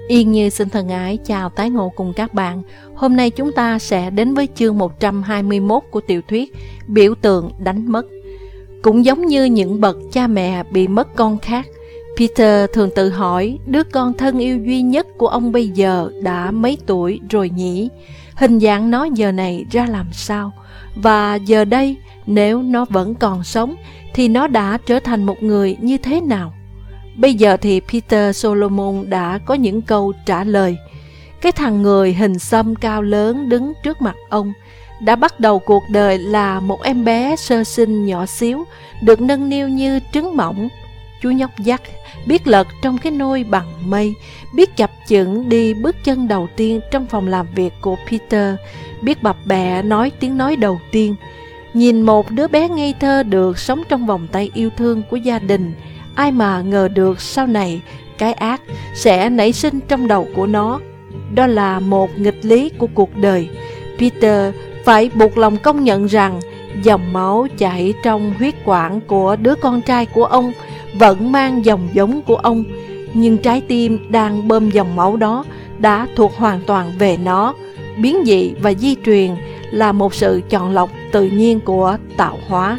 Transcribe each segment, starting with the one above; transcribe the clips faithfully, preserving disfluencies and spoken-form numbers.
Yên Như xin thân ái chào tái ngộ cùng các bạn. Hôm nay chúng ta sẽ đến với chương một trăm hai mươi mốt của tiểu thuyết Biểu tượng đánh mất. Cũng giống như những bậc cha mẹ bị mất con khác, Peter thường tự hỏi đứa con thân yêu duy nhất của ông bây giờ đã mấy tuổi rồi nhỉ? Hình dạng nó giờ này ra làm sao? Và giờ đây, nếu nó vẫn còn sống, thì nó đã trở thành một người như thế nào? Bây giờ thì Peter Solomon đã có những câu trả lời. Cái thằng người hình xăm cao lớn đứng trước mặt ông đã bắt đầu cuộc đời là một em bé sơ sinh nhỏ xíu, được nâng niu như trứng mỏng. Chú nhóc Jack biết lật trong cái nôi bằng mây, biết chập chững đi bước chân đầu tiên trong phòng làm việc của Peter, biết bập bẹ nói tiếng nói đầu tiên. Nhìn một đứa bé ngây thơ được sống trong vòng tay yêu thương của gia đình, ai mà ngờ được sau này cái ác sẽ nảy sinh trong đầu của nó. Đó là một nghịch lý của cuộc đời. Peter phải buộc lòng công nhận rằng dòng máu chảy trong huyết quản của đứa con trai của ông vẫn mang dòng giống của ông, nhưng trái tim đang bơm dòng máu đó đã thuộc hoàn toàn về nó. Biến dị và di truyền là một sự chọn lọc tự nhiên của tạo hóa.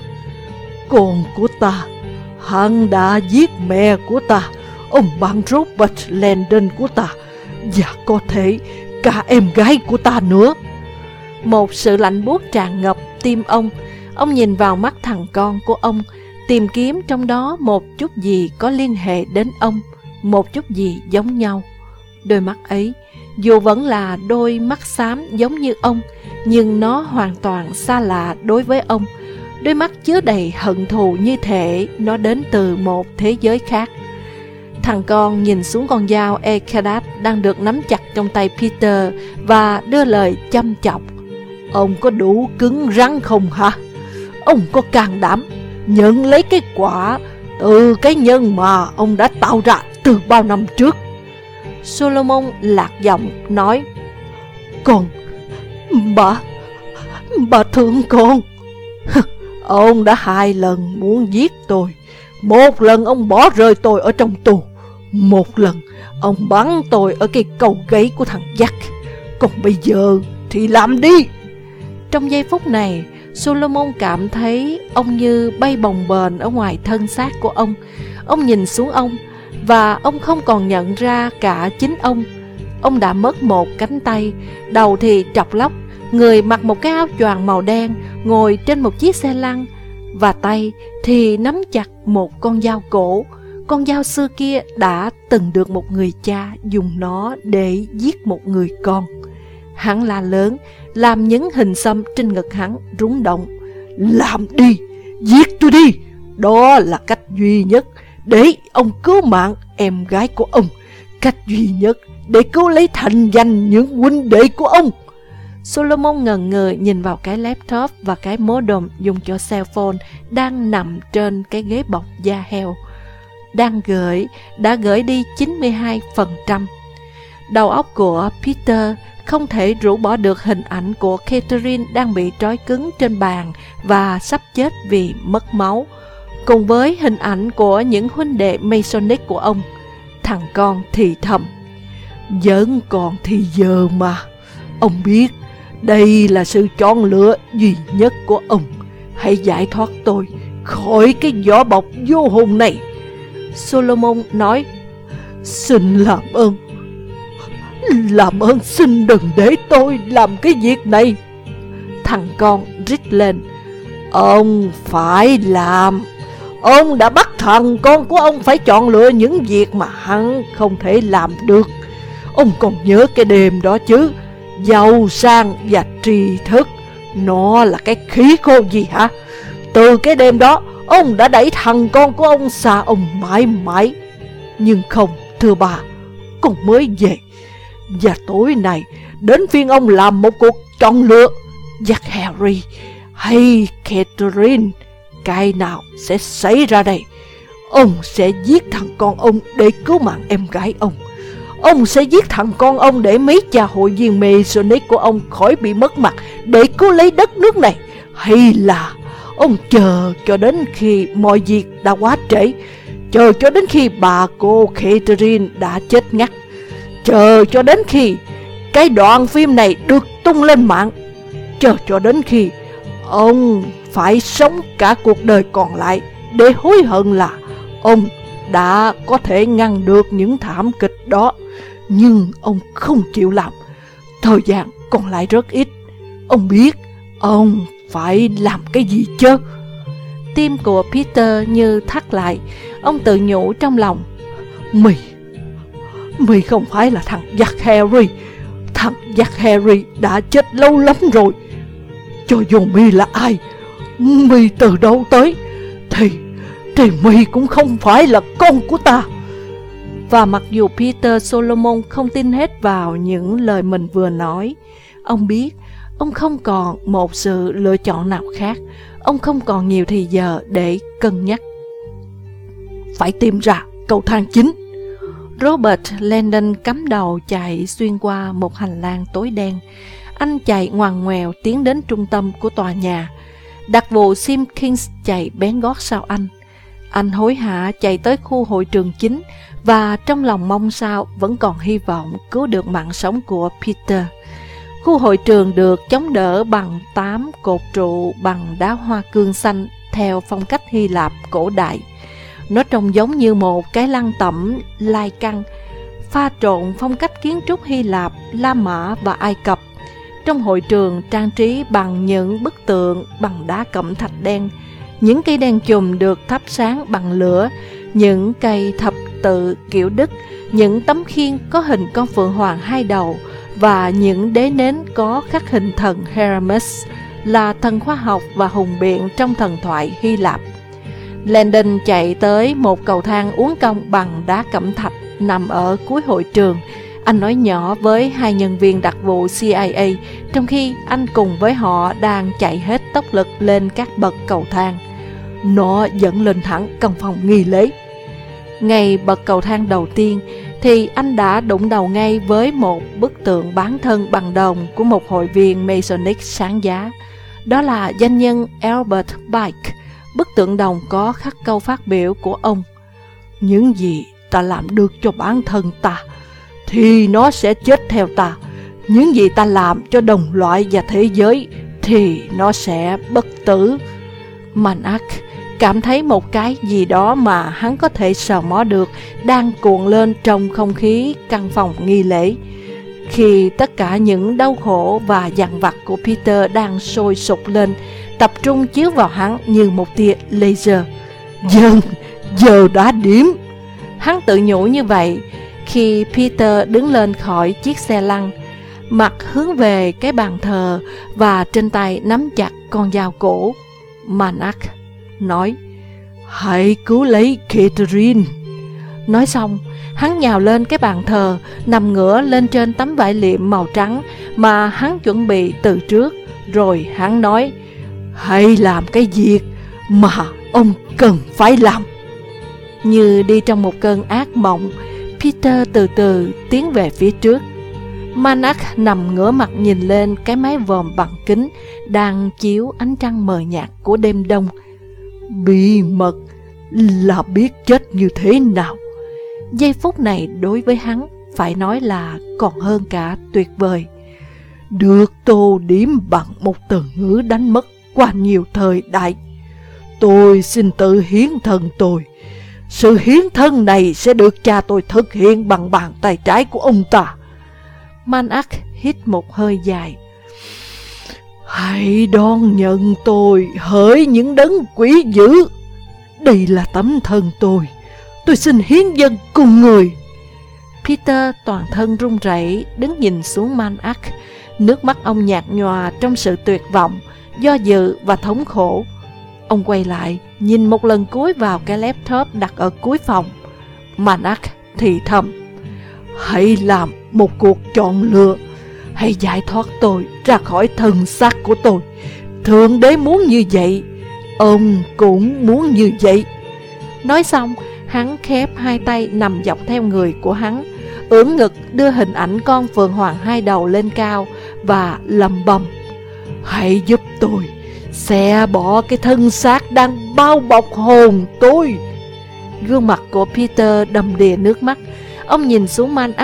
Con của ta, hắn đã giết mẹ của ta, ông bạn Robert Landon của ta, và có thể cả em gái của ta nữa. Một sự lạnh buốt tràn ngập tim ông. Ông nhìn vào mắt thằng con của ông, tìm kiếm trong đó một chút gì có liên hệ đến ông, một chút gì giống nhau. Đôi mắt ấy, dù vẫn là đôi mắt xám giống như ông, nhưng nó hoàn toàn xa lạ đối với ông. Đôi mắt chứa đầy hận thù như thể nó đến từ một thế giới khác. Thằng con nhìn xuống con dao Ekadat đang được nắm chặt trong tay Peter và đưa lời chăm chọc. Ông có đủ cứng rắn không hả? Ông có can đảm nhận lấy cái quả từ cái nhân mà ông đã tạo ra từ bao năm trước? Solomon lạc giọng nói: Con, bà, bà thương con. Ông đã hai lần muốn giết tôi. Một lần ông bỏ rơi tôi ở trong tù, một lần ông bắn tôi ở cái cầu gáy của thằng Jack. Còn bây giờ thì làm đi. Trong giây phút này, Solomon cảm thấy ông như bay bồng bềnh ở ngoài thân xác của ông. Ông nhìn xuống ông, và ông không còn nhận ra cả chính ông. Ông đã mất một cánh tay, đầu thì trọc lóc, người mặc một cái áo choàng màu đen, ngồi trên một chiếc xe lăn, và tay thì nắm chặt một con dao cổ. Con dao xưa kia đã từng được một người cha dùng nó để giết một người con. Hắn la lớn, làm những hình xăm trên ngực hắn rung động. Làm đi, giết tôi đi. Đó là cách duy nhất để ông cứu mạng em gái của ông, cách duy nhất để cứu lấy thành danh những huynh đệ của ông. Solomon ngần ngừ nhìn vào cái laptop và cái modem dùng cho cell phone đang nằm trên cái ghế bọc da heo. Đang gửi, đã gửi đi chín mươi hai phần trăm. Đầu óc của Peter không thể rũ bỏ được hình ảnh của Catherine đang bị trói cứng trên bàn và sắp chết vì mất máu, cùng với hình ảnh của những huynh đệ Masonic của ông. Thằng con thì thầm: Vẫn còn thì giờ mà. Ông biết đây là sự chọn lựa duy nhất của ông. Hãy giải thoát tôi khỏi cái vỏ bọc vô hồn này. Solomon nói: Xin làm ơn, làm ơn xin đừng để tôi làm cái việc này. Thằng con rít lên: Ông phải làm. Ông đã bắt thằng con của ông phải chọn lựa những việc mà hắn không thể làm được. Ông còn nhớ cái đêm đó chứ? Giàu sang và tri thức, nó là cái khí khô gì hả? Từ cái đêm đó, ông đã đẩy thằng con của ông xa ông mãi mãi. Nhưng không, thưa bà, con mới về. Và tối nay, đến phiên ông làm một cuộc chọn lựa. Jack Harry hay Catherine, cái nào sẽ xảy ra đây? Ông sẽ giết thằng con ông để cứu mạng em gái ông. Ông sẽ giết thằng con ông để mấy cha hội viên Masonic của ông khỏi bị mất mặt để cứu lấy đất nước này. Hay là ông chờ cho đến khi mọi việc đã quá trễ, chờ cho đến khi bà cô Catherine đã chết ngắt, chờ cho đến khi cái đoạn phim này được tung lên mạng, chờ cho đến khi ông phải sống cả cuộc đời còn lại để hối hận là ông đã có thể ngăn được những thảm kịch đó. Nhưng ông không chịu làm. Thời gian còn lại rất ít. Ông biết ông phải làm cái gì chứ? Tim của Peter như thắt lại. Ông tự nhủ trong lòng: Mì Mì không phải là thằng Jack Harry. Thằng Jack Harry đã chết lâu lắm rồi. Cho dù Mì là ai, Mì từ đâu tới, Thì Thì Mì cũng không phải là con của ta. Và mặc dù Peter Solomon không tin hết vào những lời mình vừa nói, ông biết ông không còn một sự lựa chọn nào khác. Ông không còn nhiều thời giờ để cân nhắc. Phải tìm ra cầu thang chính. Robert Landon cắm đầu chạy xuyên qua một hành lang tối đen. Anh chạy ngoằn ngoèo tiến đến trung tâm của tòa nhà. Đặc vụ Simpkins chạy bén gót sau anh. Anh hối hả chạy tới khu hội trường chính và trong lòng mong sao vẫn còn hy vọng cứu được mạng sống của Peter. Khu hội trường được chống đỡ bằng tám cột trụ bằng đá hoa cương xanh theo phong cách Hy Lạp cổ đại. Nó trông giống như một cái lăng tẩm lai căng, pha trộn phong cách kiến trúc Hy Lạp, La Mã và Ai Cập. Trong hội trường trang trí bằng những bức tượng bằng đá cẩm thạch đen. Những cây đèn chùm được thắp sáng bằng lửa, những cây thập tự kiểu Đức, những tấm khiên có hình con phượng hoàng hai đầu và những đế nến có khắc hình thần Hermes, là thần khoa học và hùng biện trong thần thoại Hy Lạp. Landon chạy tới một cầu thang uốn cong bằng đá cẩm thạch nằm ở cuối hội trường. Anh nói nhỏ với hai nhân viên đặc vụ C I A trong khi anh cùng với họ đang chạy hết tốc lực lên các bậc cầu thang. Nó dẫn lên thẳng căn phòng nghi lễ. Ngay bậc cầu thang đầu tiên thì anh đã đụng đầu ngay với một bức tượng bán thân bằng đồng của một hội viên Masonic sáng giá. Đó là danh nhân Albert Pike. Bức tượng đồng có khắc câu phát biểu của ông: Những gì ta làm được cho bản thân ta thì nó sẽ chết theo ta. Những gì ta làm cho đồng loại và thế giới thì nó sẽ bất tử. Manac cảm thấy một cái gì đó mà hắn có thể sờ mó được đang cuộn lên trong không khí căn phòng nghi lễ. Khi tất cả những đau khổ và dằn vặt của Peter đang sôi sục lên, tập trung chiếu vào hắn như một tia laser. Dần, giờ đã điểm. Hắn tự nhủ như vậy khi Peter đứng lên khỏi chiếc xe lăn, mặt hướng về cái bàn thờ và trên tay nắm chặt con dao cổ. Manac nói: Hãy cứu lấy Catherine. Nói xong, hắn nhào lên cái bàn thờ, nằm ngửa lên trên tấm vải liệm màu trắng mà hắn chuẩn bị từ trước. Rồi hắn nói: Hãy làm cái việc mà ông cần phải làm. Như đi trong một cơn ác mộng, Peter từ từ tiến về phía trước. Manac nằm ngửa mặt nhìn lên cái mái vòm bằng kính đang chiếu ánh trăng mờ nhạt của đêm đông. Bí mật là biết chết như thế nào. Giây phút này đối với hắn phải nói là còn hơn cả tuyệt vời. Được tô điểm bằng một từ ngữ đánh mất qua nhiều thời đại. Tôi xin tự hiến thân tôi. Sự hiến thân này sẽ được cha tôi thực hiện bằng bàn tay trái của ông ta. Manac hít một hơi dài. Hãy đón nhận tôi hỡi những đấng quý dữ. Đây là tấm thân tôi. Tôi xin hiến dâng cùng người. Peter toàn thân run rẩy đứng nhìn xuống Manac. Nước mắt ông nhạt nhòa trong sự tuyệt vọng, do dự và thống khổ. Ông quay lại nhìn một lần cuối vào cái laptop đặt ở cuối phòng. Manac thì thầm: Hãy làm một cuộc chọn lựa. Hãy giải thoát tôi ra khỏi thân xác của tôi. Thượng đế muốn như vậy, ông cũng muốn như vậy. Nói xong, hắn khép hai tay nằm dọc theo người của hắn, ưỡn ngực đưa hình ảnh con phượng hoàng hai đầu lên cao và lẩm bẩm: Hãy giúp tôi xẻ bỏ cái thân xác đang bao bọc hồn tôi. Gương mặt của Peter đầm đìa nước mắt. Ông nhìn xuống Manac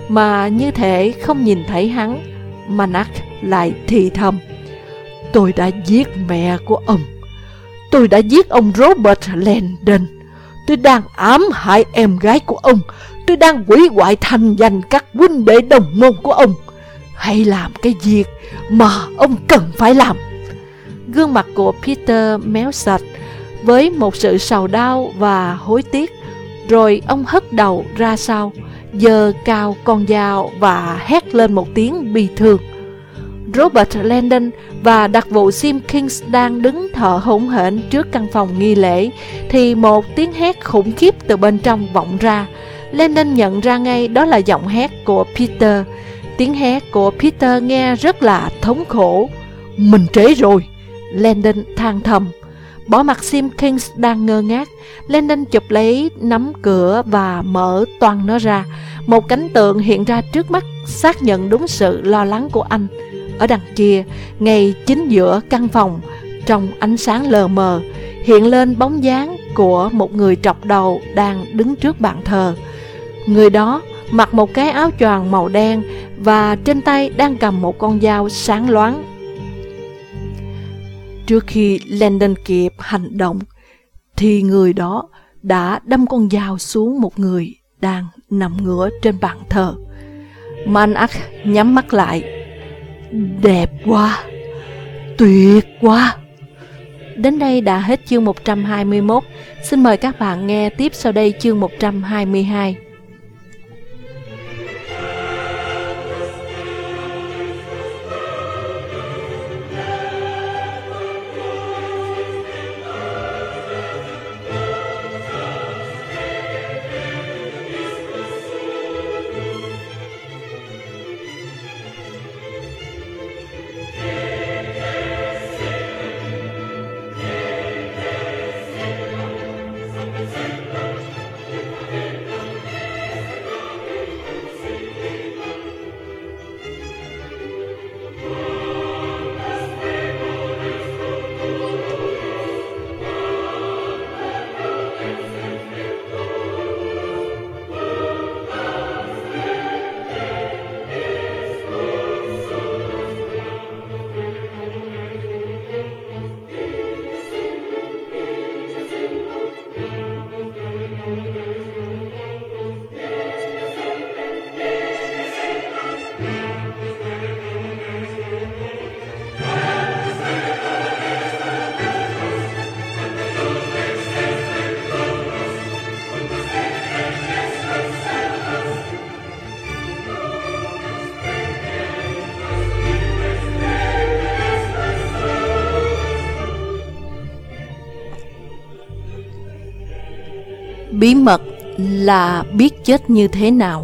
mà như thể không nhìn thấy hắn. Manak lại thì thầm: "Tôi đã giết mẹ của ông. Tôi đã giết ông Robert Landon. Tôi đang ám hại em gái của ông. Tôi đang hủy hoại thành danh các huynh đệ đồng môn của ông. Hãy làm cái việc mà ông cần phải làm." Gương mặt của Peter méo sạch với một sự sầu đau và hối tiếc. Rồi ông hất đầu ra sau, giơ cao con dao và hét lên một tiếng bi thương. Robert Landon và đặc vụ Simpkins đang đứng thở hổn hển trước căn phòng nghi lễ thì một tiếng hét khủng khiếp từ bên trong vọng ra. Landon nhận ra ngay đó là giọng hét của Peter. Tiếng hét của Peter nghe rất là thống khổ. "Mình trễ rồi," Landon than thầm. Bỏ mặc Simpkins đang ngơ ngác, Landon chụp lấy nắm cửa và mở toang nó ra. Một cảnh tượng hiện ra trước mắt xác nhận đúng sự lo lắng của anh. Ở đằng kia, ngay chính giữa căn phòng, trong ánh sáng lờ mờ, hiện lên bóng dáng của một người trọc đầu đang đứng trước bàn thờ. Người đó mặc một cái áo choàng màu đen và trên tay đang cầm một con dao sáng loáng. Trước khi Landon kịp hành động, thì người đó đã đâm con dao xuống một người đang nằm ngửa trên bàn thờ. Manak nhắm mắt lại. "Đẹp quá, tuyệt quá." Đến đây đã hết chương một trăm hai mươi mốt. Xin mời các bạn nghe tiếp sau đây chương một trăm hai mươi hai. Bí mật là biết chết như thế nào.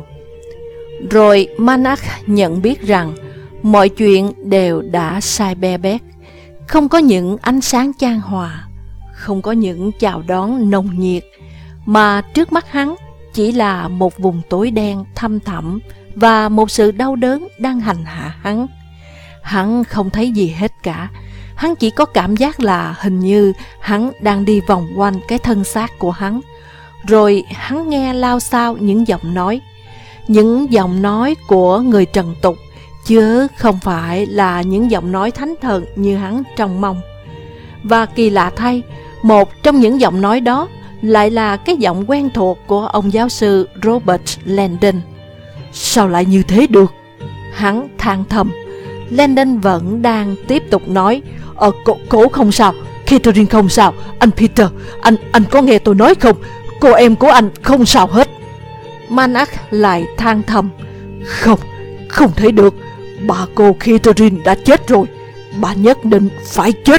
Rồi Manak nhận biết rằng mọi chuyện đều đã sai be bét. Không có những ánh sáng chan hòa, không có những chào đón nồng nhiệt, mà trước mắt hắn chỉ là một vùng tối đen thăm thẳm và một sự đau đớn đang hành hạ hắn. Hắn không thấy gì hết cả. Hắn chỉ có cảm giác là hình như hắn đang đi vòng quanh cái thân xác của hắn. Rồi hắn nghe lao xao những giọng nói, những giọng nói của người trần tục, chứ không phải là những giọng nói thánh thần như hắn trông mong. Và kỳ lạ thay, một trong những giọng nói đó lại là cái giọng quen thuộc của ông giáo sư Robert Landon. "Sao lại như thế được?" hắn than thầm. Landon vẫn đang tiếp tục nói: Ờ, cô, cô không sao, Catherine không sao, anh Peter, anh anh có nghe tôi nói không? Cô em của anh không sao hết. Manak lại than thầm: Không, không thể được, bà cô Catherine đã chết rồi, bà nhất định phải chết.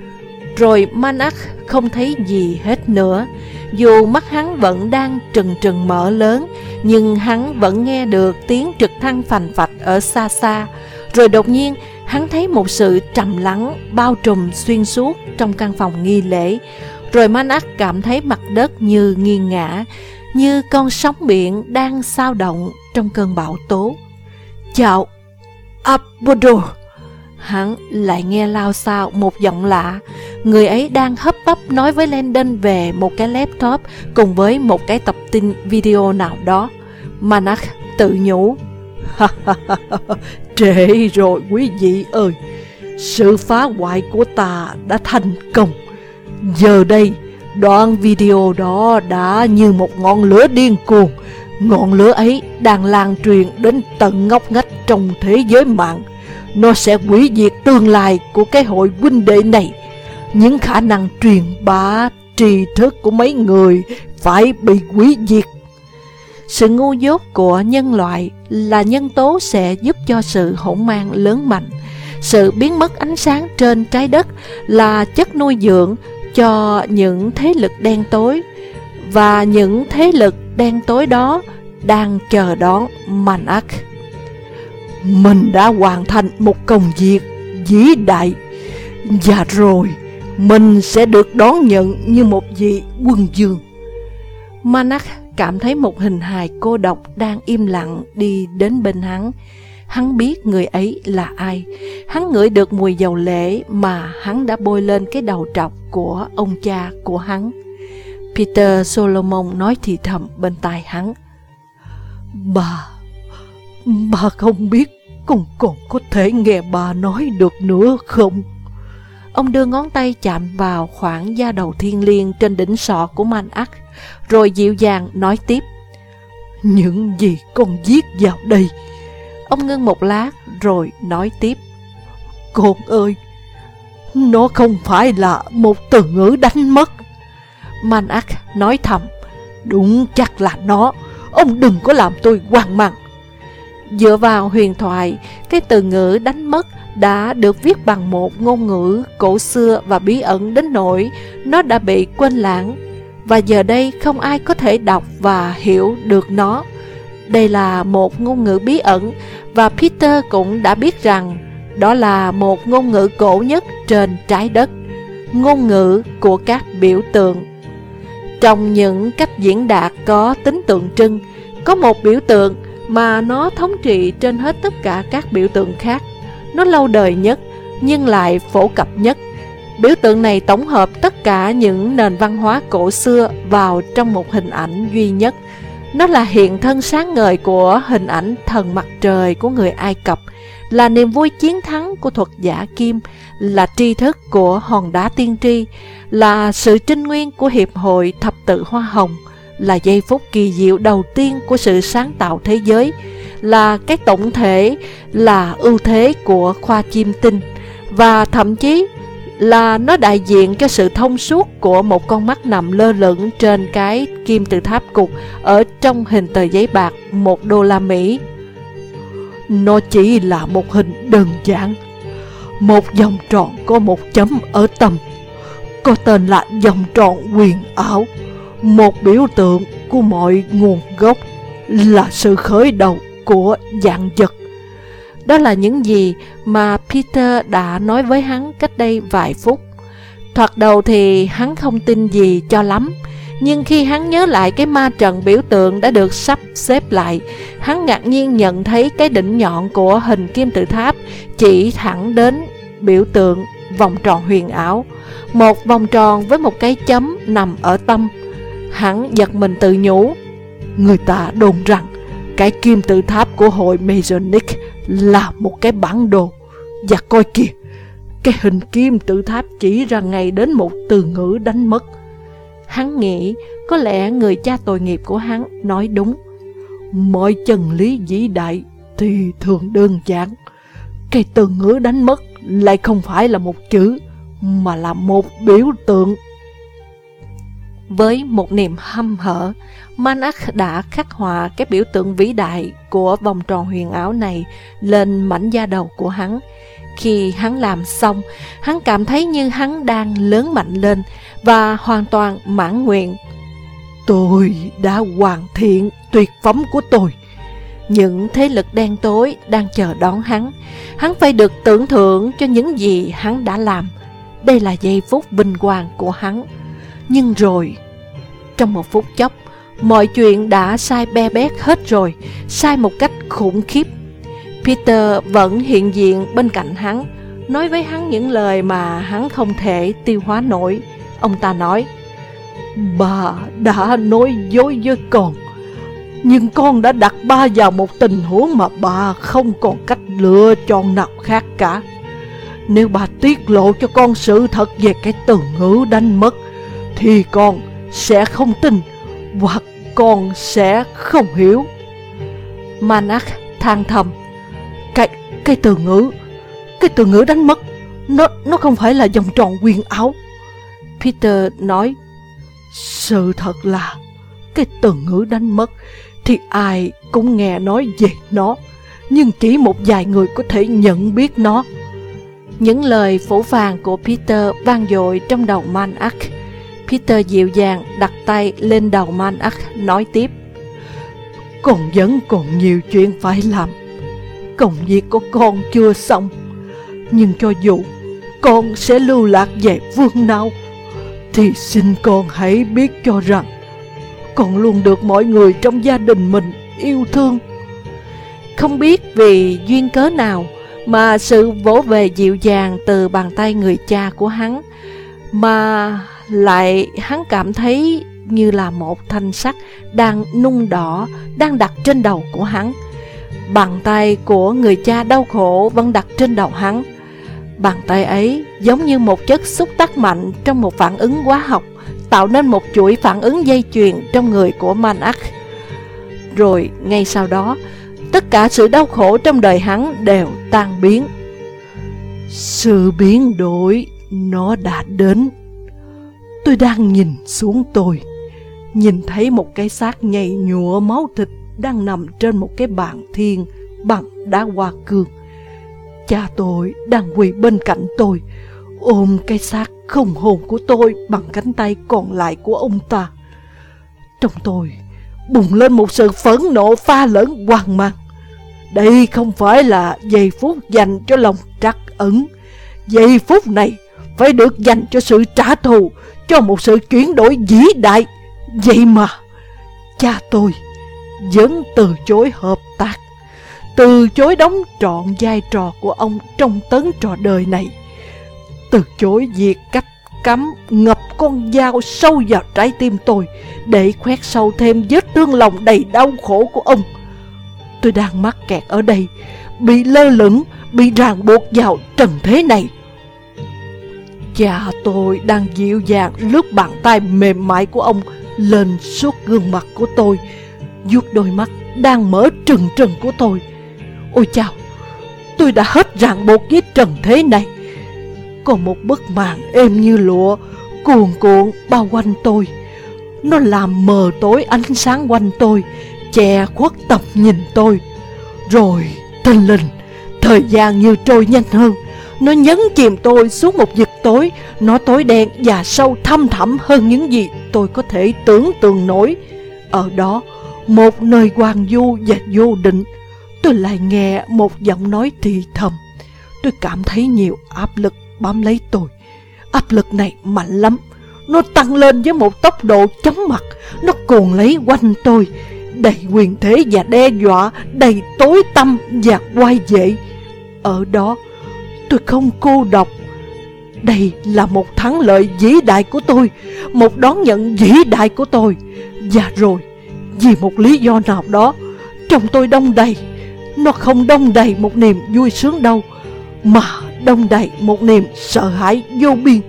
Rồi Manak không thấy gì hết nữa. Dù mắt hắn vẫn đang trừng trừng mở lớn, nhưng hắn vẫn nghe được tiếng trực thăng phành phạch ở xa xa. Rồi đột nhiên hắn thấy một sự trầm lắng bao trùm xuyên suốt trong căn phòng nghi lễ. Rồi Manak cảm thấy mặt đất như nghiêng ngã, như con sóng biển đang xao động trong cơn bão tố. Chào, Apollodor. Hắn lại nghe lao xao một giọng lạ. Người ấy đang hấp tấp nói với Landon về một cái laptop cùng với một cái tập tin video nào đó. Manak tự nhủ: Trễ rồi quý vị ơi, sự phá hoại của ta đã thành công. Giờ đây, đoạn video đó đã như một ngọn lửa điên cuồng. Ngọn lửa ấy đang lan truyền đến tận ngóc ngách trong thế giới mạng. Nó sẽ hủy diệt tương lai của cái hội huynh đệ này. Những khả năng truyền bá tri thức của mấy người phải bị hủy diệt. Sự ngu dốt của nhân loại là nhân tố sẽ giúp cho sự hỗn mang lớn mạnh. Sự biến mất ánh sáng trên trái đất là chất nuôi dưỡng cho những thế lực đen tối. Và những thế lực đen tối đó đang chờ đón Manak. Mình đã hoàn thành một công việc vĩ đại, và rồi mình sẽ được đón nhận như một vị quân vương. Manak cảm thấy một hình hài cô độc đang im lặng đi đến bên hắn. Hắn biết người ấy là ai. Hắn ngửi được mùi dầu lễ mà hắn đã bôi lên cái đầu trọc của ông cha của hắn. Peter Solomon nói thì thầm bên tai hắn: Bà, bà không biết con còn có thể nghe bà nói được nữa không? Ông đưa ngón tay chạm vào khoảng da đầu thiêng liêng trên đỉnh sọ của Manak, rồi dịu dàng nói tiếp: Những gì con viết vào đây. Ông ngưng một lát rồi nói tiếp: Con ơi, nó không phải là một từ ngữ đánh mất. Manak nói thầm: Đúng chắc là nó. Ông đừng có làm tôi hoang mang. Dựa vào huyền thoại, cái từ ngữ đánh mất đã được viết bằng một ngôn ngữ cổ xưa và bí ẩn đến nỗi nó đã bị quên lãng, và giờ đây không ai có thể đọc và hiểu được nó. Đây là một ngôn ngữ bí ẩn, và Peter cũng đã biết rằng đó là một ngôn ngữ cổ nhất trên trái đất, ngôn ngữ của các biểu tượng. Trong những cách diễn đạt có tính tượng trưng, có một biểu tượng mà nó thống trị trên hết tất cả các biểu tượng khác. Nó lâu đời nhất, nhưng lại phổ cập nhất. Biểu tượng này tổng hợp tất cả những nền văn hóa cổ xưa vào trong một hình ảnh duy nhất. Nó là hiện thân sáng ngời của hình ảnh thần mặt trời của người Ai Cập, là niềm vui chiến thắng của thuật giả kim, là tri thức của hòn đá tiên tri, là sự trinh nguyên của Hiệp hội Thập tự Hoa Hồng, là giây phút kỳ diệu đầu tiên của sự sáng tạo thế giới, là cái tổng thể, là ưu thế của khoa chiêm tinh, và thậm chí là nó đại diện cho sự thông suốt của một con mắt nằm lơ lửng trên cái kim tự tháp cục ở trong hình tờ giấy bạc một đô la Mỹ. Nó chỉ là một hình đơn giản, một vòng tròn có một chấm ở tâm, có tên là vòng tròn huyền ảo, một biểu tượng của mọi nguồn gốc, là sự khởi đầu của vạn vật. Đó là những gì mà Peter đã nói với hắn cách đây vài phút. Thoạt đầu thì hắn không tin gì cho lắm, nhưng khi hắn nhớ lại cái ma trận biểu tượng đã được sắp xếp lại, hắn ngạc nhiên nhận thấy cái đỉnh nhọn của hình kim tự tháp chỉ thẳng đến biểu tượng vòng tròn huyền ảo, một vòng tròn với một cái chấm nằm ở tâm. Hắn giật mình tự nhủ: Người ta đồn rằng cái kim tự tháp của hội Masonic là một cái bản đồ, và coi kìa, cái hình kim tự tháp chỉ ra ngay đến một từ ngữ đánh mất. Hắn nghĩ có lẽ người cha tội nghiệp của hắn nói đúng. Mọi chân lý vĩ đại thì thường đơn giản. Cái từ ngữ đánh mất lại không phải là một chữ, mà là một biểu tượng. Với một niềm hăm hở, Manak đã khắc họa cái biểu tượng vĩ đại của vòng tròn huyền ảo này lên mảnh da đầu của hắn. Khi hắn làm xong, hắn cảm thấy như hắn đang lớn mạnh lên và hoàn toàn mãn nguyện. Tôi đã hoàn thiện tuyệt phẩm của tôi. Những thế lực đen tối đang chờ đón hắn. Hắn phải được tưởng thưởng cho những gì hắn đã làm. Đây là giây phút vinh quang của hắn. Nhưng rồi, trong một phút chốc, mọi chuyện đã sai be bét hết rồi, sai một cách khủng khiếp. Peter vẫn hiện diện bên cạnh hắn, nói với hắn những lời mà hắn không thể tiêu hóa nổi. Ông ta nói: Bà đã nói dối với con. Nhưng con đã đặt ba vào một tình huống mà bà không còn cách lựa chọn nào khác cả. Nếu bà tiết lộ cho con sự thật về cái từ ngữ đánh mất, thì con sẽ không tin, hoặc con sẽ không hiểu. Manak than thầm. Cái, cái từ ngữ, cái từ ngữ đánh mất, nó, nó không phải là vòng tròn quyền ảo. Peter nói. Sự thật là cái từ ngữ đánh mất thì ai cũng nghe nói về nó, nhưng chỉ một vài người có thể nhận biết nó. Những lời phũ phàng của Peter vang dội trong đầu Manak. Peter dịu dàng đặt tay lên đầu Manak, nói tiếp. Con vẫn còn nhiều chuyện phải làm. Công việc của con chưa xong, nhưng cho dù con sẽ lưu lạc về phương nào, thì xin con hãy biết cho rằng con luôn được mọi người trong gia đình mình yêu thương. Không biết vì duyên cớ nào mà sự vỗ về dịu dàng từ bàn tay người cha của hắn, mà lại hắn cảm thấy như là một thanh sắt đang nung đỏ đang đặt trên đầu của hắn. Bàn tay của người cha đau khổ vẫn đặt trên đầu hắn. Bàn tay ấy giống như một chất xúc tác mạnh trong một phản ứng hóa học, tạo nên một chuỗi phản ứng dây chuyền trong người của Manak. Rồi ngay sau đó, tất cả sự đau khổ trong đời hắn đều tan biến. Sự biến đổi nó đã đến. Tôi đang nhìn xuống tôi, nhìn thấy một cái xác nhầy nhụa máu thịt đang nằm trên một cái bàn thiêng bằng đá hoa cương. Cha tôi đang quỳ bên cạnh tôi, ôm cái xác không hồn của tôi bằng cánh tay còn lại của ông ta. Trong tôi bùng lên một sự phẫn nộ pha lẫn hoang mang. Đây không phải là giây phút dành cho lòng trắc ẩn. Giây phút này phải được dành cho sự trả thù, cho một sự chuyển đổi vĩ đại. Vậy mà cha tôi vẫn từ chối hợp tác, từ chối đóng trọn vai trò của ông trong tấn trò đời này, từ chối việc cách cắm ngập con dao sâu vào trái tim tôi để khoét sâu thêm vết thương lòng đầy đau khổ của ông. Tôi đang mắc kẹt ở đây, bị lơ lửng, bị ràng buộc vào trần thế này. Cha tôi đang dịu dàng lướt bàn tay mềm mại của ông lên suốt gương mặt của tôi, vuốt đôi mắt đang mở trừng trừng của tôi. Ôi chao, tôi đã hết ràng buộc với trần thế này. Còn một bức màn êm như lụa cuồn cuộn bao quanh tôi. Nó làm mờ tối ánh sáng quanh tôi, che khuất tầm nhìn tôi. Rồi thình lình, thời gian như trôi nhanh hơn. Nó nhấn chìm tôi xuống một vực tối. Nó tối đen và sâu thăm thẳm hơn những gì tôi có thể tưởng tượng nổi. Ở đó, một nơi hoang vu và vô định, tôi lại nghe một giọng nói thì thầm. Tôi cảm thấy nhiều áp lực bám lấy tôi. Áp lực này mạnh lắm. Nó tăng lên với một tốc độ chóng mặt. Nó cuồn lấy quanh tôi, đầy quyền thế và đe dọa, đầy tối tăm và oai vệ. Ở đó, tôi không cô độc. Đây là một thắng lợi vĩ đại của tôi, một đón nhận vĩ đại của tôi. Và rồi, vì một lý do nào đó, trong tôi đông đầy. Nó không đông đầy một niềm vui sướng đâu, mà đông đầy một niềm sợ hãi vô biên.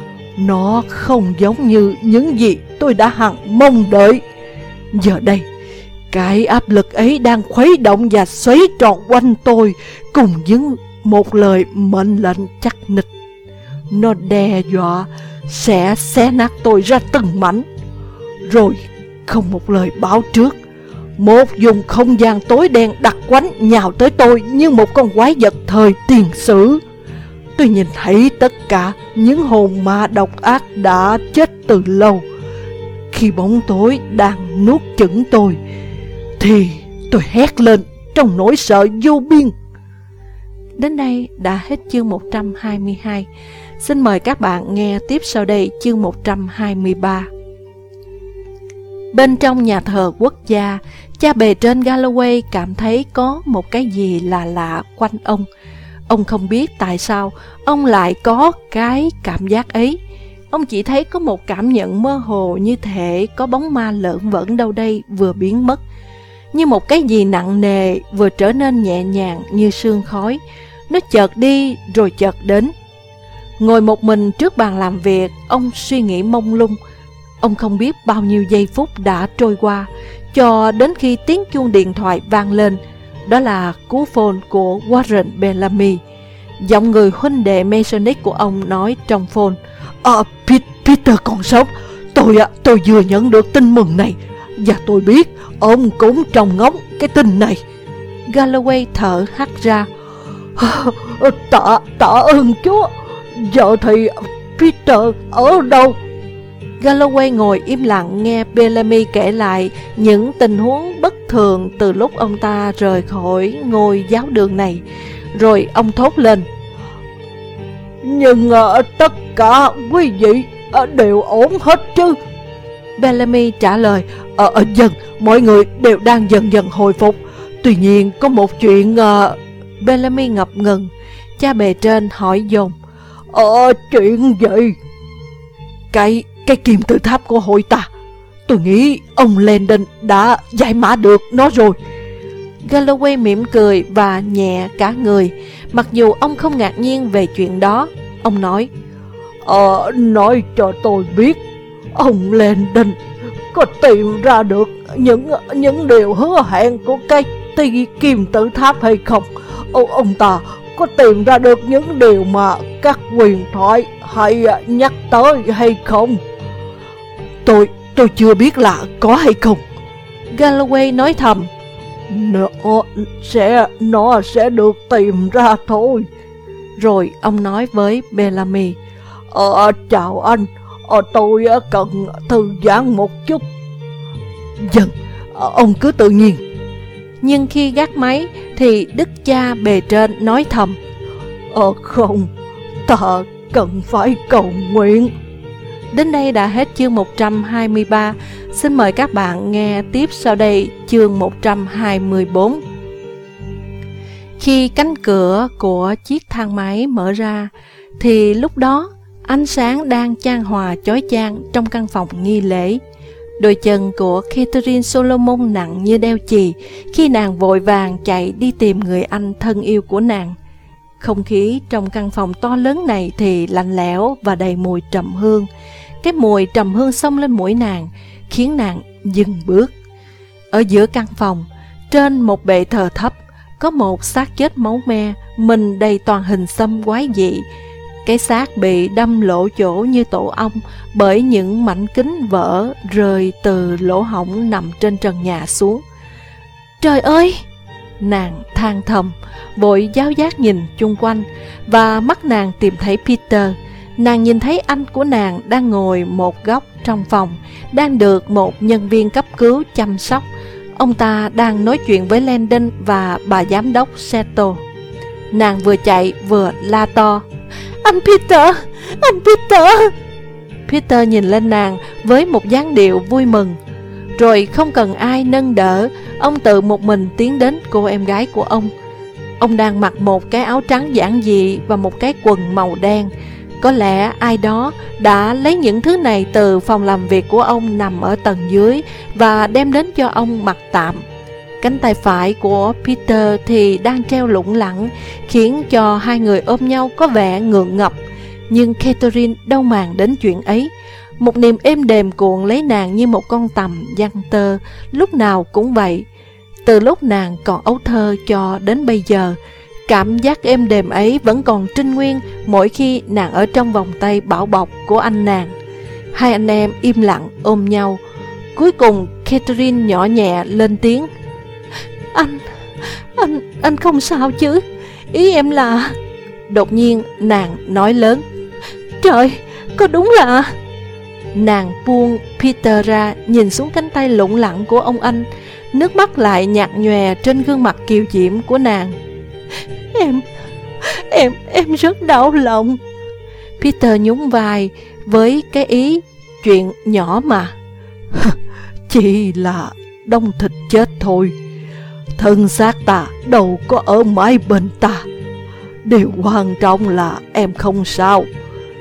Nó không giống như những gì tôi đã hằng mong đợi. Giờ đây, cái áp lực ấy đang khuấy động và xoáy tròn quanh tôi, cùng với một lời mệnh lệnh chắc nịch. Nó đe dọa sẽ xé nát tôi ra từng mảnh. Rồi không một lời báo trước, một vùng không gian tối đen đặc quánh nhào tới tôi như một con quái vật thời tiền sử. Tôi nhìn thấy tất cả những hồn ma độc ác đã chết từ lâu. Khi bóng tối đang nuốt chửng tôi, thì tôi hét lên trong nỗi sợ vô biên. Đến đây đã hết chương một trăm hai mươi hai. Xin mời các bạn nghe tiếp sau đây chương một trăm hai mươi ba. Bên trong nhà thờ quốc gia, cha bề trên Galloway cảm thấy có một cái gì là lạ quanh ông. Ông không biết tại sao ông lại có cái cảm giác ấy. Ông chỉ thấy có một cảm nhận mơ hồ như thể có bóng ma lởn vởn đâu đây vừa biến mất. như một cái gì nặng nề vừa trở nên nhẹ nhàng như sương khói. Nó chợt đi rồi chợt đến. Ngồi một mình trước bàn làm việc, ông suy nghĩ mông lung. Ông không biết bao nhiêu giây phút đã trôi qua, cho đến khi tiếng chuông điện thoại vang lên. Đó là cú phone của Warren Bellamy. Giọng người huynh đệ Masonic của ông nói trong phone: à, Peter còn sống. Tôi tôi vừa nhận được tin mừng này, và tôi biết ông cũng trông ngóng cái tin này. Galloway thở hắt ra: Tạ tạ ơn Chúa. Giờ thì Peter ở đâu? Galloway ngồi im lặng nghe Bellamy kể lại những tình huống bất thường từ lúc ông ta rời khỏi ngôi giáo đường này. Rồi ông thốt lên: Nhưng uh, tất cả quý vị uh, đều ổn hết chứ? Bellamy trả lời: Ờ, uh, dần, mọi người đều đang dần dần hồi phục. Tuy nhiên có một chuyện... Uh... Bellamy ngập ngừng. Cha bề trên hỏi dồn: Ờ, chuyện gì? Cái, cái kim tự tháp của hội ta. Tôi nghĩ ông Landon đã giải mã được nó rồi. Galloway mỉm cười và nhẹ cả người. Mặc dù ông không ngạc nhiên về chuyện đó, ông nói: Ờ, nói cho tôi biết, ông Landon có tìm ra được những những điều hứa hẹn của cái ti kim tự tháp hay không? Ô, ông ta có tìm ra được những điều mà các huyền thoại hay nhắc tới hay không? Tôi, tôi chưa biết là có hay không. Galloway nói thầm: Nó sẽ, nó sẽ được tìm ra thôi. Rồi ông nói với Bellamy: Ờ, chào anh, ờ, tôi cần thư giãn một chút. Dần, ông cứ tự nhiên. Nhưng khi gác máy thì đức cha bề trên nói thầm: Ờ không, ta cần phải cầu nguyện. Đến đây đã hết chương một trăm hai mươi ba. Xin mời các bạn nghe tiếp sau đây chương một trăm hai mươi bốn. Khi cánh cửa của chiếc thang máy mở ra, thì lúc đó ánh sáng đang chan hòa chói chang trong căn phòng nghi lễ. Đôi chân của Catherine Solomon nặng như đeo chì khi nàng vội vàng chạy đi tìm người anh thân yêu của nàng. Không khí trong căn phòng to lớn này thì lạnh lẽo và đầy mùi trầm hương. Cái mùi trầm hương xông lên mũi nàng, khiến nàng dừng bước. Ở giữa căn phòng, trên một bệ thờ thấp, có một xác chết máu me, mình đầy toàn hình xăm quái dị. Cái xác bị đâm lỗ chỗ như tổ ong bởi những mảnh kính vỡ rơi từ lỗ hổng nằm trên trần nhà xuống. Trời ơi! Nàng than thầm, vội giáo giác nhìn chung quanh, và mắt nàng tìm thấy Peter. Nàng nhìn thấy anh của nàng đang ngồi một góc trong phòng, đang được một nhân viên cấp cứu chăm sóc. Ông ta đang nói chuyện với Landon và bà giám đốc Seto. Nàng vừa chạy vừa la to: Anh Peter! Anh Peter! Peter nhìn lên nàng với một dáng điệu vui mừng. Rồi không cần ai nâng đỡ, ông tự một mình tiến đến cô em gái của ông. Ông đang mặc một cái áo trắng giản dị và một cái quần màu đen. Có lẽ ai đó đã lấy những thứ này từ phòng làm việc của ông nằm ở tầng dưới và đem đến cho ông mặc tạm. Cánh tay phải của Peter thì đang treo lủng lẳng, khiến cho hai người ôm nhau có vẻ ngượng ngập. Nhưng Catherine đâu màng đến chuyện ấy. Một niềm êm đềm cuộn lấy nàng như một con tằm giăng tơ, lúc nào cũng vậy. Từ lúc nàng còn ấu thơ cho đến bây giờ, cảm giác êm đềm ấy vẫn còn trinh nguyên mỗi khi nàng ở trong vòng tay bảo bọc của anh nàng. Hai anh em im lặng ôm nhau. Cuối cùng Catherine nhỏ nhẹ lên tiếng: Anh, anh, anh không sao chứ? Ý em là... Đột nhiên nàng nói lớn: Trời, có đúng là... Nàng buông Peter ra, nhìn xuống cánh tay lủng lẳng của ông anh. Nước mắt lại nhạt nhòe trên gương mặt kiều diễm của nàng. Em, em, em rất đau lòng. Peter nhún vai với cái ý chuyện nhỏ mà. Chỉ là đông thịt chết thôi. Thân xác ta đâu có ở mãi bên ta. Điều quan trọng là em không sao.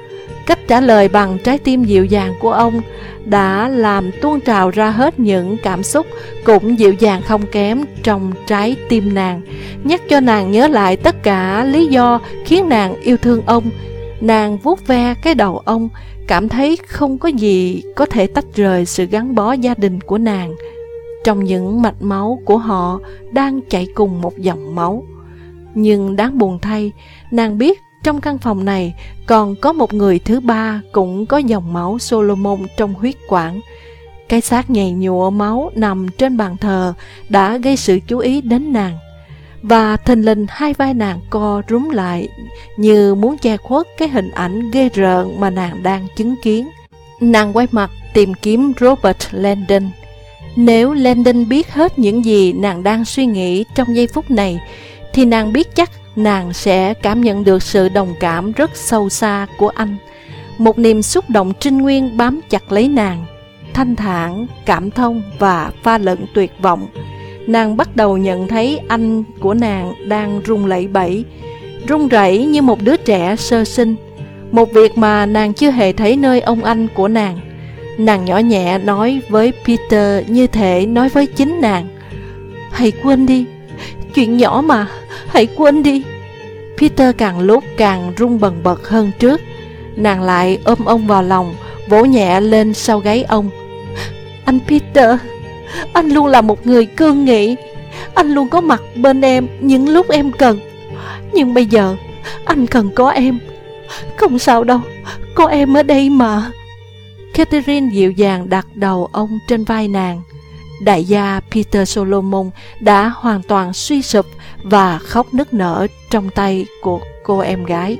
Cách trả lời bằng trái tim dịu dàng của ông đã làm tuôn trào ra hết những cảm xúc cũng dịu dàng không kém trong trái tim nàng, nhắc cho nàng nhớ lại tất cả lý do khiến nàng yêu thương ông. Nàng vuốt ve cái đầu ông, cảm thấy không có gì có thể tách rời sự gắn bó gia đình của nàng. Trong những mạch máu của họ đang chảy cùng một dòng máu. Nhưng đáng buồn thay, nàng biết trong căn phòng này còn có một người thứ ba cũng có dòng máu Solomon trong huyết quản. Cái xác nhầy nhụa máu nằm trên bàn thờ đã gây sự chú ý đến nàng. Và thình lình hai vai nàng co rúm lại như muốn che khuất cái hình ảnh ghê rợn mà nàng đang chứng kiến. Nàng quay mặt tìm kiếm Robert Landon. Nếu Landon biết hết những gì nàng đang suy nghĩ trong giây phút này, thì nàng biết chắc nàng sẽ cảm nhận được sự đồng cảm rất sâu xa của anh. Một niềm xúc động trinh nguyên bám chặt lấy nàng, thanh thản, cảm thông và pha lẫn tuyệt vọng. Nàng bắt đầu nhận thấy anh của nàng đang run lẩy bẩy, run rẩy như một đứa trẻ sơ sinh, một việc mà nàng chưa hề thấy nơi ông anh của nàng. Nàng nhỏ nhẹ nói với Peter như thể nói với chính nàng: "Hãy quên đi, chuyện nhỏ mà, hãy quên đi." Peter càng lúc càng run bần bật hơn trước. Nàng lại ôm ông vào lòng, vỗ nhẹ lên sau gáy ông. "Anh Peter, anh luôn là một người cương nghị. Anh luôn có mặt bên em những lúc em cần. Nhưng bây giờ, anh cần có em. Không sao đâu, có em ở đây mà." Catherine dịu dàng đặt đầu ông trên vai nàng. Đại gia Peter Solomon đã hoàn toàn suy sụp và khóc nức nở trong tay của cô em gái.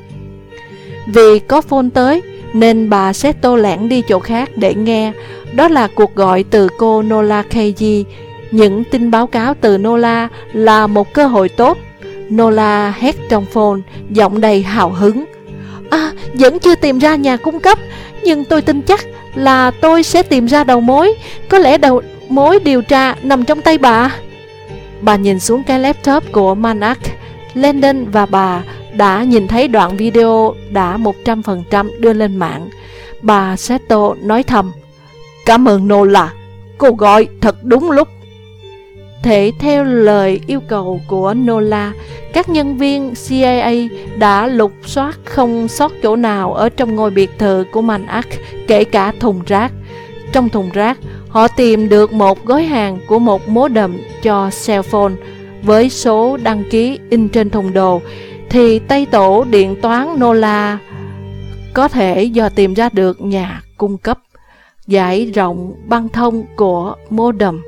Vì có phone tới nên bà Seto lẻn đi chỗ khác để nghe. Đó là cuộc gọi từ cô Nola Keiji. Những tin báo cáo từ Nola là một cơ hội tốt. Nola hét trong phone, giọng đầy hào hứng: "À, vẫn chưa tìm ra nhà cung cấp, nhưng tôi tin chắc là tôi sẽ tìm ra đầu mối. Có lẽ đầu mối điều tra nằm trong tay bà." Bà nhìn xuống cái laptop của Manak. Landon và bà đã nhìn thấy đoạn video đã một trăm phần trăm đưa lên mạng. Bà Seto nói thầm: "Cảm ơn Nola, cô gọi thật đúng lúc." Thể theo lời yêu cầu của Nola, các nhân viên C I A đã lục soát không sót chỗ nào ở trong ngôi biệt thự của Manak, kể cả thùng rác. Trong thùng rác, họ tìm được một gói hàng của một modem cho cell phone với số đăng ký in trên thùng đồ, thì tay tổ điện toán Nola có thể dò tìm ra được nhà cung cấp, giải rộng băng thông của modem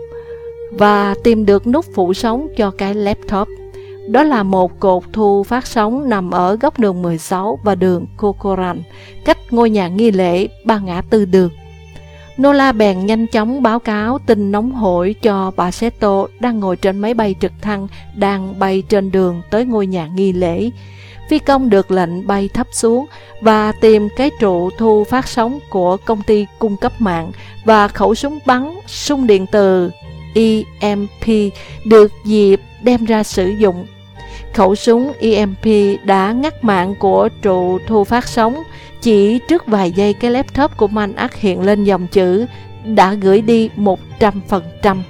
và tìm được nút phủ sóng cho cái laptop. Đó là một cột thu phát sóng nằm ở góc đường mười sáu và đường Corcoran, cách ngôi nhà nghi lễ ba ngã tư đường. Nola bèn nhanh chóng báo cáo tin nóng hổi cho bà Seto đang ngồi trên máy bay trực thăng đang bay trên đường tới ngôi nhà nghi lễ. Phi công được lệnh bay thấp xuống và tìm cái trụ thu phát sóng của công ty cung cấp mạng và khẩu súng bắn súng điện từ E M P được dịp đem ra sử dụng. Khẩu súng E M P đã ngắt mạng của trụ thu phát sóng. Chỉ trước vài giây, cái laptop của Manak hiện lên dòng chữ đã gửi đi một trăm phần trăm.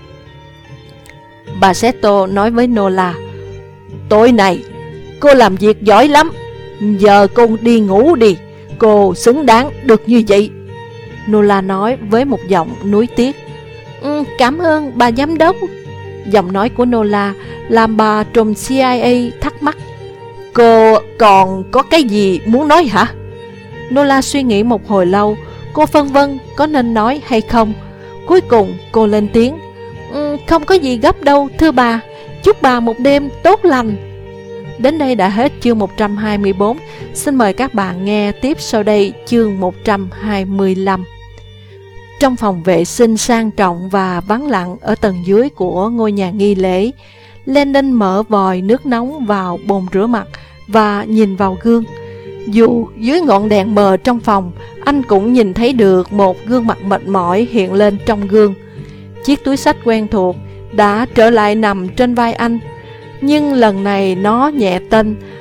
Bà Seto nói với Nola: "Tối nay, cô làm việc giỏi lắm. Giờ cô đi ngủ đi, cô xứng đáng được như vậy." Nola nói với một giọng nuối tiếc. Ừ, "Cảm ơn bà giám đốc." Giọng nói của Nola làm bà trùm C I A thắc mắc: "Cô còn có cái gì muốn nói hả?" Nola suy nghĩ một hồi lâu. Cô phân vân có nên nói hay không. Cuối cùng cô lên tiếng: ừ, "Không có gì gấp đâu thưa bà. Chúc bà một đêm tốt lành." Đến đây đã hết chương một trăm hai mươi bốn. Xin mời các bạn nghe tiếp sau đây chương một trăm hai mươi lăm. Trong phòng vệ sinh sang trọng và vắng lặng ở tầng dưới của ngôi nhà nghi lễ, Landon mở vòi nước nóng vào bồn rửa mặt và nhìn vào gương. Dù dưới ngọn đèn mờ trong phòng, anh cũng nhìn thấy được một gương mặt mệt mỏi hiện lên trong gương. Chiếc túi xách quen thuộc đã trở lại nằm trên vai anh, nhưng lần này nó nhẹ tênh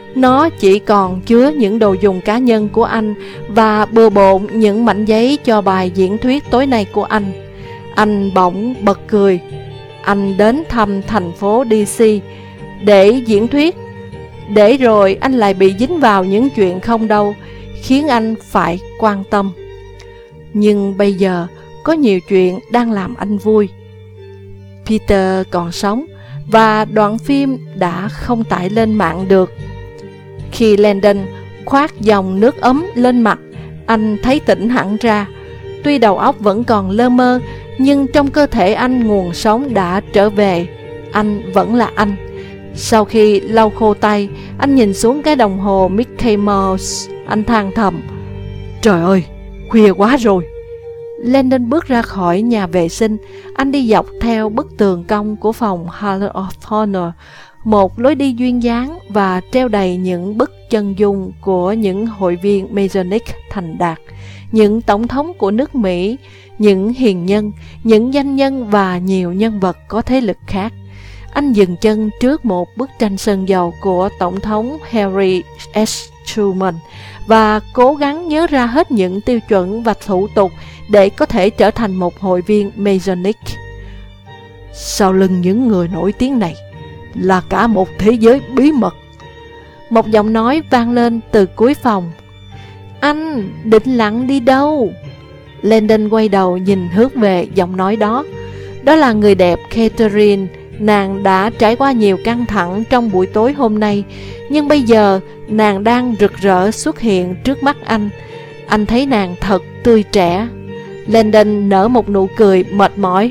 Nó chỉ còn chứa những đồ dùng cá nhân của anh và bừa bộn những mảnh giấy cho bài diễn thuyết tối nay của anh. Anh bỗng bật cười. Anh đến thăm thành phố đê xê để diễn thuyết, để rồi anh lại bị dính vào những chuyện không đâu, khiến anh phải quan tâm. Nhưng bây giờ có nhiều chuyện đang làm anh vui. Peter còn sống và đoạn phim đã không tải lên mạng được. Khi Landon khoát dòng nước ấm lên mặt, anh thấy tỉnh hẳn ra. Tuy đầu óc vẫn còn lơ mơ, nhưng trong cơ thể anh nguồn sống đã trở về. Anh vẫn là anh. Sau khi lau khô tay, anh nhìn xuống cái đồng hồ Mickey Mouse. Anh than thầm: trời ơi, khuya quá rồi. Landon bước ra khỏi nhà vệ sinh. Anh đi dọc theo bức tường cong của phòng Hall of Honor, một lối đi duyên dáng và treo đầy những bức chân dung của những hội viên Masonic thành đạt, những tổng thống của nước Mỹ, những hiền nhân, những doanh nhân và nhiều nhân vật có thế lực khác. Anh dừng chân trước một bức tranh sơn dầu của Tổng thống Harry S. Truman và cố gắng nhớ ra hết những tiêu chuẩn và thủ tục để có thể trở thành một hội viên Masonic. Sau lưng những người nổi tiếng này là cả một thế giới bí mật. Một giọng nói vang lên từ cuối phòng. Anh định lặng đi đâu? Landon quay đầu nhìn hướng về giọng nói đó. Đó là người đẹp Catherine. Nàng đã trải qua nhiều căng thẳng trong buổi tối hôm nay, nhưng bây giờ nàng đang rực rỡ xuất hiện trước mắt anh. Anh thấy nàng thật tươi trẻ. Landon nở một nụ cười mệt mỏi.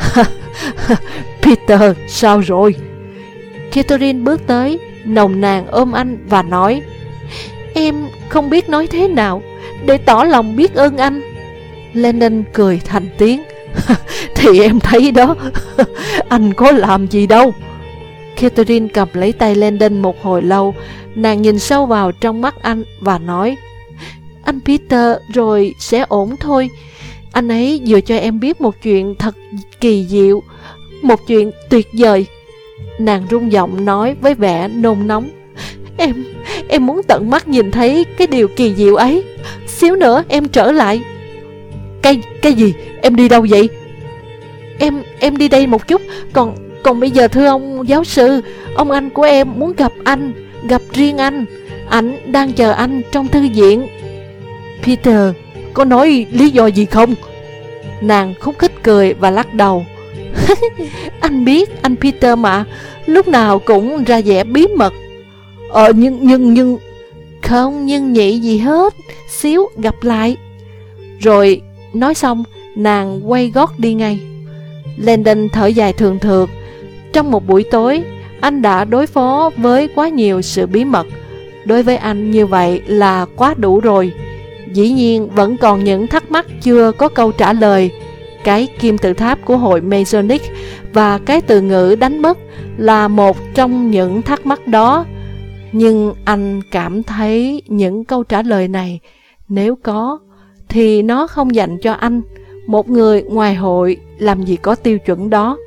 Peter, sao rồi? Catherine bước tới, nồng nàn ôm anh và nói: em không biết nói thế nào để tỏ lòng biết ơn anh. Landon cười thành tiếng. Thì em thấy đó, anh có làm gì đâu. Catherine cầm lấy tay Landon một hồi lâu. Nàng nhìn sâu vào trong mắt anh và nói: anh Peter rồi sẽ ổn thôi. Anh ấy vừa cho em biết một chuyện thật kỳ diệu, một chuyện tuyệt vời. Nàng rung giọng nói với vẻ nôn nóng: Em, em muốn tận mắt nhìn thấy cái điều kỳ diệu ấy. Xíu nữa em trở lại. Cái, cái gì? Em đi đâu vậy? Em, em đi đây một chút. Còn, còn bây giờ thưa ông giáo sư, ông anh của em muốn gặp anh, gặp riêng anh. Anh đang chờ anh trong thư viện. Peter, có nói lý do gì không? Nàng khúc khích cười và lắc đầu. Anh biết anh Peter mà, lúc nào cũng ra vẻ bí mật. Ờ nhưng nhưng nhưng Không nhưng nhị gì hết. Xíu gặp lại. Rồi nói xong, nàng quay gót đi ngay. Landon thở dài thường thượt. Trong một buổi tối, anh đã đối phó với quá nhiều sự bí mật. Đối với anh như vậy là quá đủ rồi. Dĩ nhiên vẫn còn những thắc mắc chưa có câu trả lời. Cái kim tự tháp của hội Masonic và cái từ ngữ đánh mất là một trong những thắc mắc đó. Nhưng anh cảm thấy những câu trả lời này, nếu có, thì nó không dành cho anh, một người ngoài hội làm gì có tiêu chuẩn đó.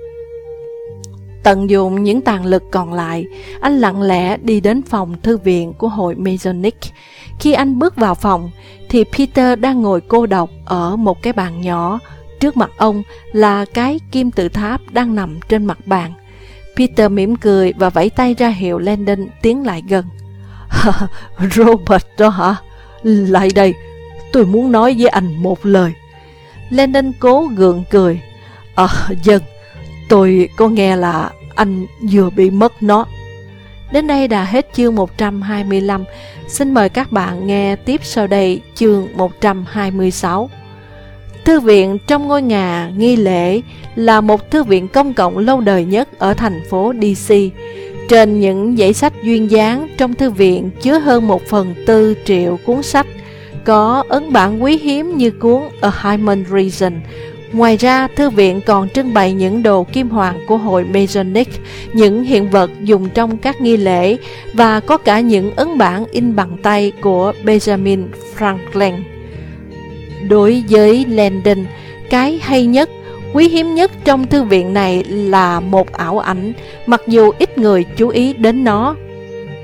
Tận dụng những tàn lực còn lại, anh lặng lẽ đi đến phòng thư viện của hội Masonic. Khi anh bước vào phòng, thì Peter đang ngồi cô độc ở một cái bàn nhỏ. Trước mặt ông là cái kim tự tháp đang nằm trên mặt bàn. Peter mỉm cười và vẫy tay ra hiệu Landon tiến lại gần. Robert đó hả? Lại đây, tôi muốn nói với anh một lời. Landon cố gượng cười. Ờ, à, dân, tôi có nghe là anh vừa bị mất nó. Đến đây đã hết chương một trăm hai mươi lăm. Xin mời các bạn nghe tiếp sau đây chương một trăm hai mươi sáu. Thư viện trong ngôi nhà nghi lễ là một thư viện công cộng lâu đời nhất ở thành phố đê xê. Trên những dãy sách duyên dáng trong thư viện chứa hơn một phần tư triệu cuốn sách, có ấn bản quý hiếm như cuốn A Hyman Reason. Ngoài ra, thư viện còn trưng bày những đồ kim hoàn của hội Masonic, những hiện vật dùng trong các nghi lễ và có cả những ấn bản in bằng tay của Benjamin Franklin. Đối với Landon, cái hay nhất, quý hiếm nhất trong thư viện này là một ảo ảnh, mặc dù ít người chú ý đến nó.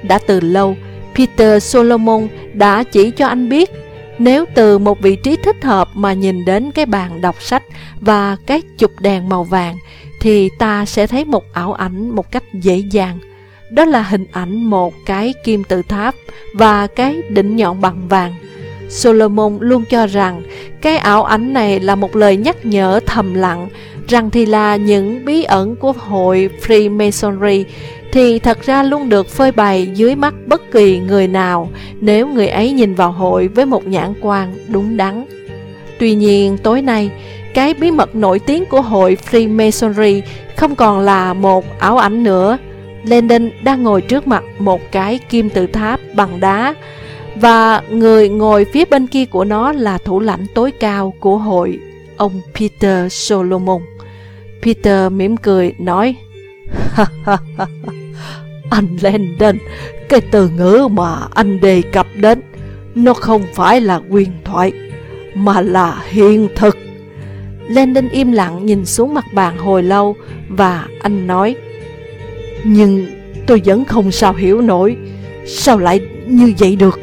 Đã từ lâu, Peter Solomon đã chỉ cho anh biết, nếu từ một vị trí thích hợp mà nhìn đến cái bàn đọc sách và cái chụp đèn màu vàng, thì ta sẽ thấy một ảo ảnh một cách dễ dàng. Đó là hình ảnh một cái kim tự tháp và cái đỉnh nhọn bằng vàng. Solomon luôn cho rằng cái ảo ảnh này là một lời nhắc nhở thầm lặng rằng thì là những bí ẩn của hội Freemasonry thì thật ra luôn được phơi bày dưới mắt bất kỳ người nào nếu người ấy nhìn vào hội với một nhãn quan đúng đắn. Tuy nhiên tối nay, cái bí mật nổi tiếng của hội Freemasonry không còn là một ảo ảnh nữa. Landon đang ngồi trước mặt một cái kim tự tháp bằng đá, và người ngồi phía bên kia của nó là thủ lãnh tối cao của hội, ông Peter Solomon. Peter mỉm cười nói, anh Landon, cái từ ngữ mà anh đề cập đến, nó không phải là huyền thoại, mà là hiện thực. Landon im lặng nhìn xuống mặt bàn hồi lâu, và anh nói, nhưng tôi vẫn không sao hiểu nổi, sao lại như vậy được?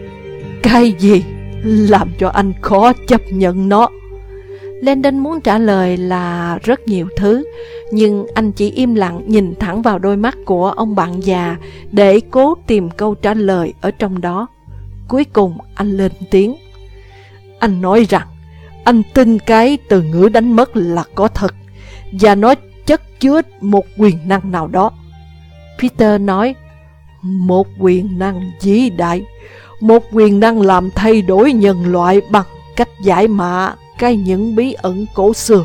Cái gì làm cho anh khó chấp nhận nó? Landon muốn trả lời là rất nhiều thứ, nhưng anh chỉ im lặng nhìn thẳng vào đôi mắt của ông bạn già để cố tìm câu trả lời ở trong đó. Cuối cùng anh lên tiếng. Anh nói rằng anh tin cái từ ngữ đánh mất là có thật, và nó chất chứa một quyền năng nào đó. Peter nói, một quyền năng vĩ đại, một quyền năng làm thay đổi nhân loại bằng cách giải mã cái những bí ẩn cổ xưa.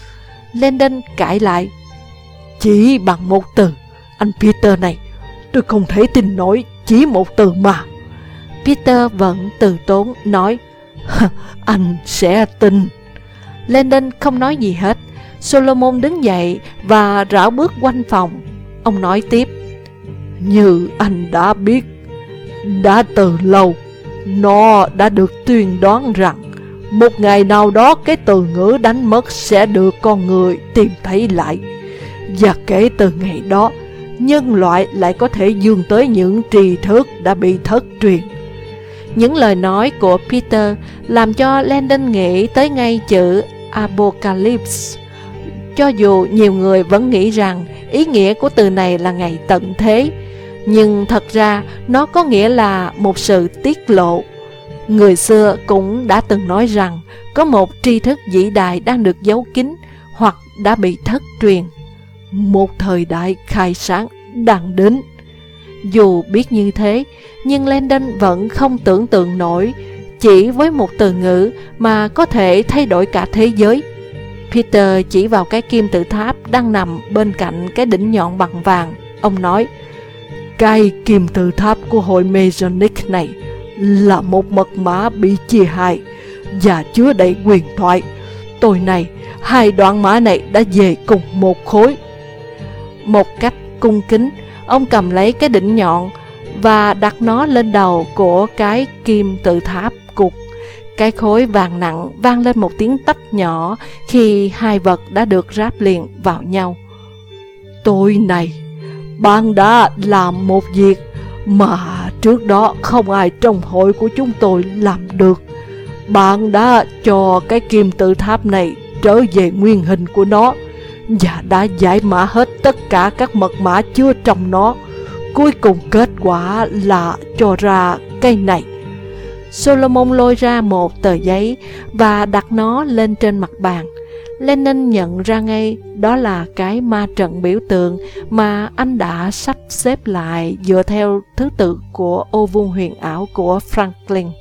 Landon cãi lại, chỉ bằng một từ, anh Peter này, tôi không thể tin nổi chỉ một từ mà. Peter vẫn từ tốn nói, anh sẽ tin. Landon không nói gì hết. Solomon đứng dậy và rảo bước quanh phòng. Ông nói tiếp, như anh đã biết, đã từ lâu, nó đã được tuyên đoán rằng một ngày nào đó cái từ ngữ đánh mất sẽ được con người tìm thấy lại. Và kể từ ngày đó, nhân loại lại có thể vươn tới những tri thức đã bị thất truyền. Những lời nói của Peter làm cho Landon nghĩ tới ngay chữ Apocalypse. Cho dù nhiều người vẫn nghĩ rằng ý nghĩa của từ này là ngày tận thế, nhưng thật ra nó có nghĩa là một sự tiết lộ. Người xưa cũng đã từng nói rằng có một tri thức vĩ đại đang được giấu kín hoặc đã bị thất truyền. Một thời đại khai sáng đang đến. Dù biết như thế, nhưng Landon vẫn không tưởng tượng nổi chỉ với một từ ngữ mà có thể thay đổi cả thế giới. Peter chỉ vào cái kim tự tháp đang nằm bên cạnh cái đỉnh nhọn bằng vàng. Ông nói, cái kim tự tháp của hội Masonic này là một mật mã bị chia hai và chứa đầy huyền thoại. Tối nay, hai đoạn mã này đã về cùng một khối. Một cách cung kính, ông cầm lấy cái đỉnh nhọn và đặt nó lên đầu của cái kim tự tháp cục. Cái khối vàng nặng vang lên một tiếng tách nhỏ khi hai vật đã được ráp liền vào nhau. Tối nay, bạn đã làm một việc mà trước đó không ai trong hội của chúng tôi làm được. Bạn đã cho cái kim tự tháp này trở về nguyên hình của nó và đã giải mã hết tất cả các mật mã chứa trong nó. Cuối cùng kết quả là cho ra cây này. Solomon lôi ra một tờ giấy và đặt nó lên trên mặt bàn. Landon nhận ra ngay đó là cái ma trận biểu tượng mà anh đã sắp xếp lại dựa theo thứ tự của ô vuông huyền ảo của Franklin.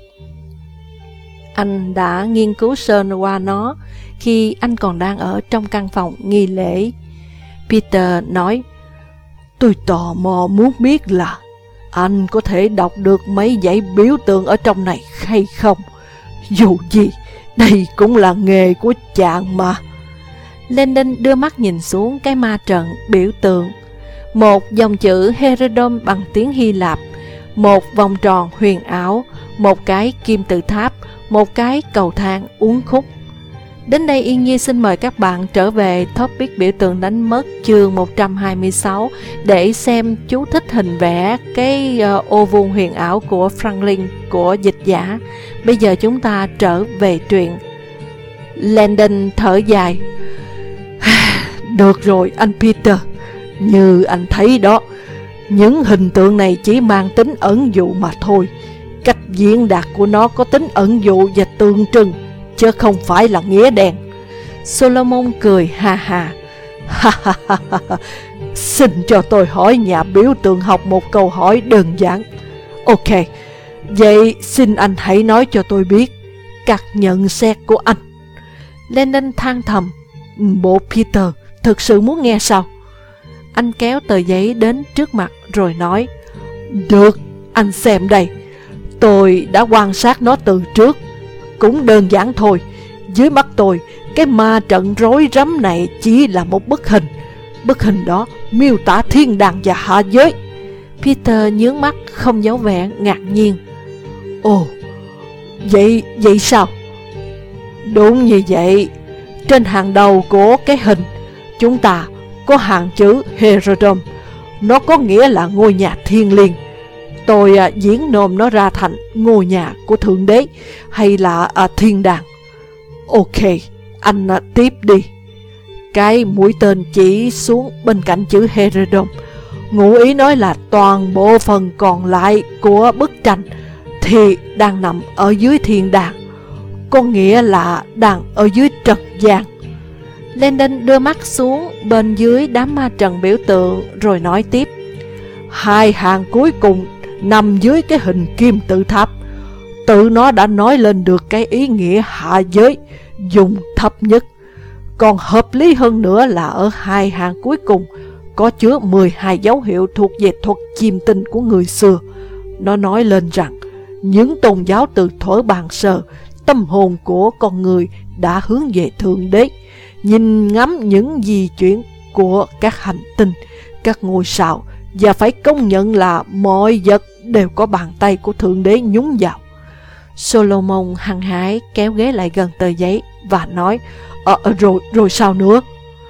Anh đã nghiên cứu sơn qua nó khi anh còn đang ở trong căn phòng nghi lễ. Peter nói, tôi tò mò muốn biết là anh có thể đọc được mấy dãy biểu tượng ở trong này hay không? Dù gì, đây cũng là nghề của chàng mà. Landon đưa mắt nhìn xuống cái ma trận biểu tượng. Một dòng chữ Herodom bằng tiếng Hy Lạp, một vòng tròn huyền ảo, một cái kim tự tháp, một cái cầu thang uốn khúc. Đến đây Yên Nhi xin mời các bạn trở về topic biểu tượng đánh mất chương một trăm hai mươi sáu để xem chú thích hình vẽ cái uh, ô vuông huyền ảo của Franklin của dịch giả. Bây giờ chúng ta trở về truyện. Landon thở dài. Được rồi anh Peter, như anh thấy đó, những hình tượng này chỉ mang tính ẩn dụ mà thôi. Cách diễn đạt của nó có tính ẩn dụ và tượng trưng, chứ không phải là nghĩa đen. Solomon cười ha ha. Ha ha ha ha. Xin cho tôi hỏi nhà biểu tượng học một câu hỏi đơn giản. Ok, vậy xin anh hãy nói cho tôi biết các nhận xét của anh. Landon than thầm. Bộ Peter thực sự muốn nghe sao? Anh kéo tờ giấy đến trước mặt rồi nói. Được, anh xem đây. Tôi đã quan sát nó từ trước. Cũng đơn giản thôi. Dưới mắt tôi, cái ma trận rối rắm này chỉ là một bức hình. Bức hình đó miêu tả thiên đàng và hạ giới. Peter nhướng mắt không giấu vẻ ngạc nhiên. Ồ, vậy, vậy sao? Đúng như vậy. Trên hàng đầu của cái hình, chúng ta có hàng chữ Herodom. Nó có nghĩa là ngôi nhà thiêng liêng. Tôi à, diễn nôm nó ra thành ngôi nhà của Thượng Đế hay là à, thiên đàng. Ok, anh à, tiếp đi. Cái mũi tên chỉ xuống bên cạnh chữ Herodom, ngụ ý nói là toàn bộ phần còn lại của bức tranh thì đang nằm ở dưới thiên đàng, có nghĩa là đang ở dưới trần gian. Landon đưa mắt xuống bên dưới đám ma trận biểu tượng rồi nói tiếp. Hai hàng cuối cùng nằm dưới cái hình kim tự tháp. Tự nó đã nói lên được cái ý nghĩa hạ giới, dùng thấp nhất. Còn hợp lý hơn nữa là ở hai hàng cuối cùng có chứa mười hai dấu hiệu thuộc về thuật chiêm tinh của người xưa. Nó nói lên rằng những tôn giáo từ thuở bàn sơ, tâm hồn của con người đã hướng về Thượng Đế, nhìn ngắm những di chuyển của các hành tinh, các ngôi sao, và phải công nhận là mọi vật đều có bàn tay của Thượng Đế nhúng vào. Solomon hăng hái kéo ghế lại gần tờ giấy và nói. Ờ, rồi, rồi sao nữa?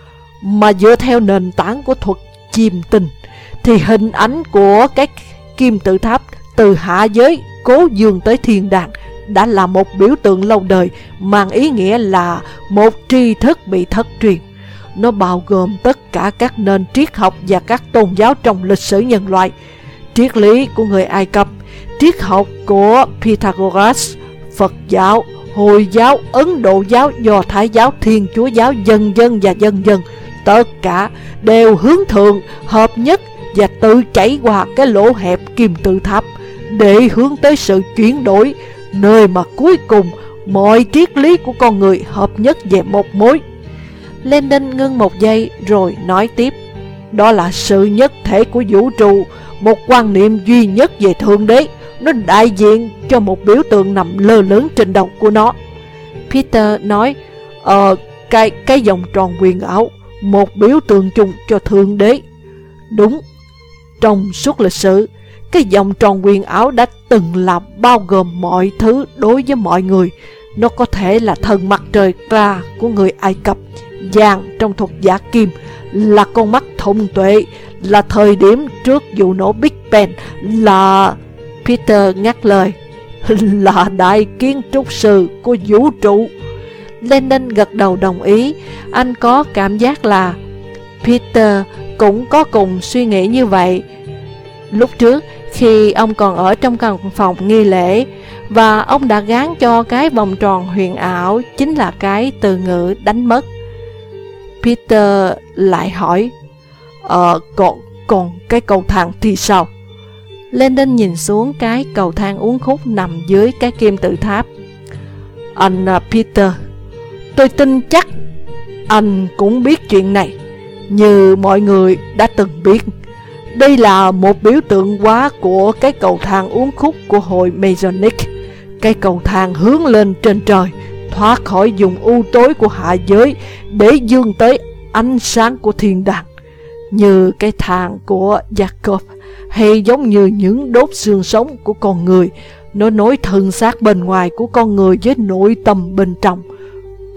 Mà dựa theo nền tảng của thuật chiêm tinh thì hình ảnh của cái kim tự tháp từ hạ giới cố dương tới thiên đàng đã là một biểu tượng lâu đời, mang ý nghĩa là một tri thức bị thất truyền. Nó bao gồm tất cả các nền triết học và các tôn giáo trong lịch sử nhân loại. Triết lý của người Ai Cập, triết học của Pythagoras, Phật giáo, Hồi giáo, Ấn Độ giáo, Do Thái giáo, Thiên Chúa giáo, vân vân và vân vân. Tất cả đều hướng thượng, hợp nhất và tự chảy qua cái lỗ hẹp kim tự tháp để hướng tới sự chuyển đổi, nơi mà cuối cùng mọi triết lý của con người hợp nhất về một mối. Landon ngưng một giây rồi nói tiếp. Đó là sự nhất thể của vũ trụ, một quan niệm duy nhất về Thượng Đế. Nó đại diện cho một biểu tượng nằm lơ lửng trên đầu của nó. Peter nói. Ờ, cái, cái vòng tròn huyền ảo, một biểu tượng chung cho Thượng Đế. Đúng. Trong suốt lịch sử, cái vòng tròn huyền ảo đã từng làm bao gồm mọi thứ đối với mọi người. Nó có thể là thần mặt trời Ra của người Ai Cập, vàng trong thuật giả kim, là con mắt thông tuệ, là thời điểm trước vụ nổ Big Bang, là... Peter ngắt lời. Là đại kiến trúc sư của vũ trụ. Landon gật đầu đồng ý. Anh có cảm giác là Peter cũng có cùng suy nghĩ như vậy lúc trước khi ông còn ở trong căn phòng nghi lễ, và ông đã gán cho cái vòng tròn huyền ảo chính là cái từ ngữ đánh mất. Peter lại hỏi. Ờ, còn, còn cái cầu thang thì sao? Landon nhìn xuống cái cầu thang uốn khúc nằm dưới cái kim tự tháp. Anh uh, Peter, tôi tin chắc anh cũng biết chuyện này. Như mọi người đã từng biết, đây là một biểu tượng hóa của cái cầu thang uốn khúc của hội Masonic. Cái cầu thang hướng lên trên trời, thoát khỏi vùng u tối của hạ giới để dương tới ánh sáng của thiên đàng. Như cái thang của Jacob, hay giống như những đốt xương sống của con người, nó nối thân xác bên ngoài của con người với nội tâm bên trong.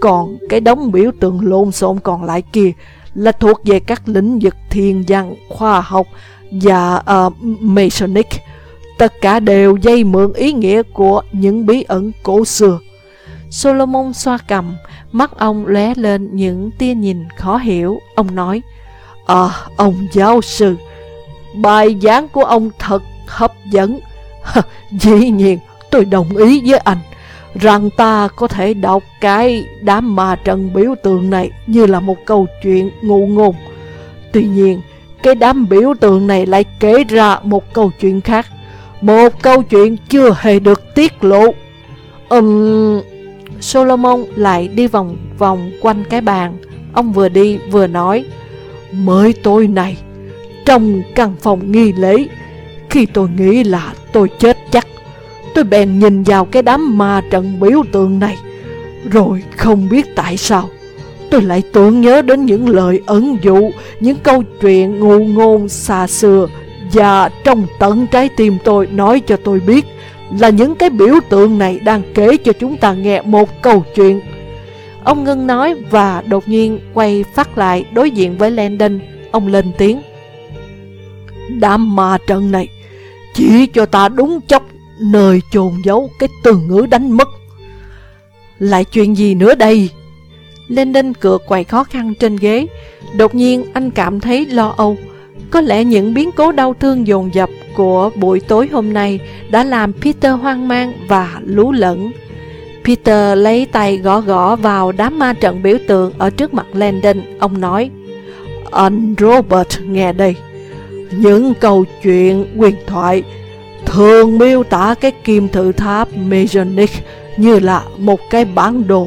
Còn cái đống biểu tượng lộn xộn còn lại kia là thuộc về các lĩnh vực thiên văn, khoa học và uh, Masonic. Tất cả đều dây mượn ý nghĩa của những bí ẩn cổ xưa. Solomon xoa cằm, mắt ông lóe lên những tia nhìn khó hiểu. Ông nói: À, ông giáo sư, bài giảng của ông thật hấp dẫn. Dĩ nhiên tôi đồng ý với anh rằng ta có thể đọc cái đám ma trận biểu tượng này như là một câu chuyện ngụ ngôn. Tuy nhiên, cái đám biểu tượng này lại kể ra một câu chuyện khác, một câu chuyện chưa hề được tiết lộ. Ừm... Um, Solomon lại đi vòng vòng quanh cái bàn. Ông vừa đi vừa nói: Mới tối nay, trong căn phòng nghi lễ, khi tôi nghĩ là tôi chết chắc, tôi bèn nhìn vào cái đám ma trận biểu tượng này. Rồi không biết tại sao, tôi lại tưởng nhớ đến những lời ẩn dụ, những câu chuyện ngụ ngôn xa xưa. Và trong tận trái tim tôi nói cho tôi biết là những cái biểu tượng này đang kể cho chúng ta nghe một câu chuyện. Ông ngưng nói và đột nhiên quay phát lại đối diện với Landon. Ông lên tiếng: Đám ma trận này chỉ cho ta đúng chốc nơi chôn giấu cái từ ngữ đánh mất. Lại chuyện gì nữa đây? Landon cựa quậy khó khăn trên ghế. Đột nhiên anh cảm thấy lo âu. Có lẽ những biến cố đau thương dồn dập của buổi tối hôm nay đã làm Peter hoang mang và lú lẫn. Peter lấy tay gõ gõ vào đám ma trận biểu tượng ở trước mặt Landon. Ông nói: Anh Robert nghe đây, những câu chuyện huyền thoại thường miêu tả cái kim tự tháp Masonic như là một cái bản đồ.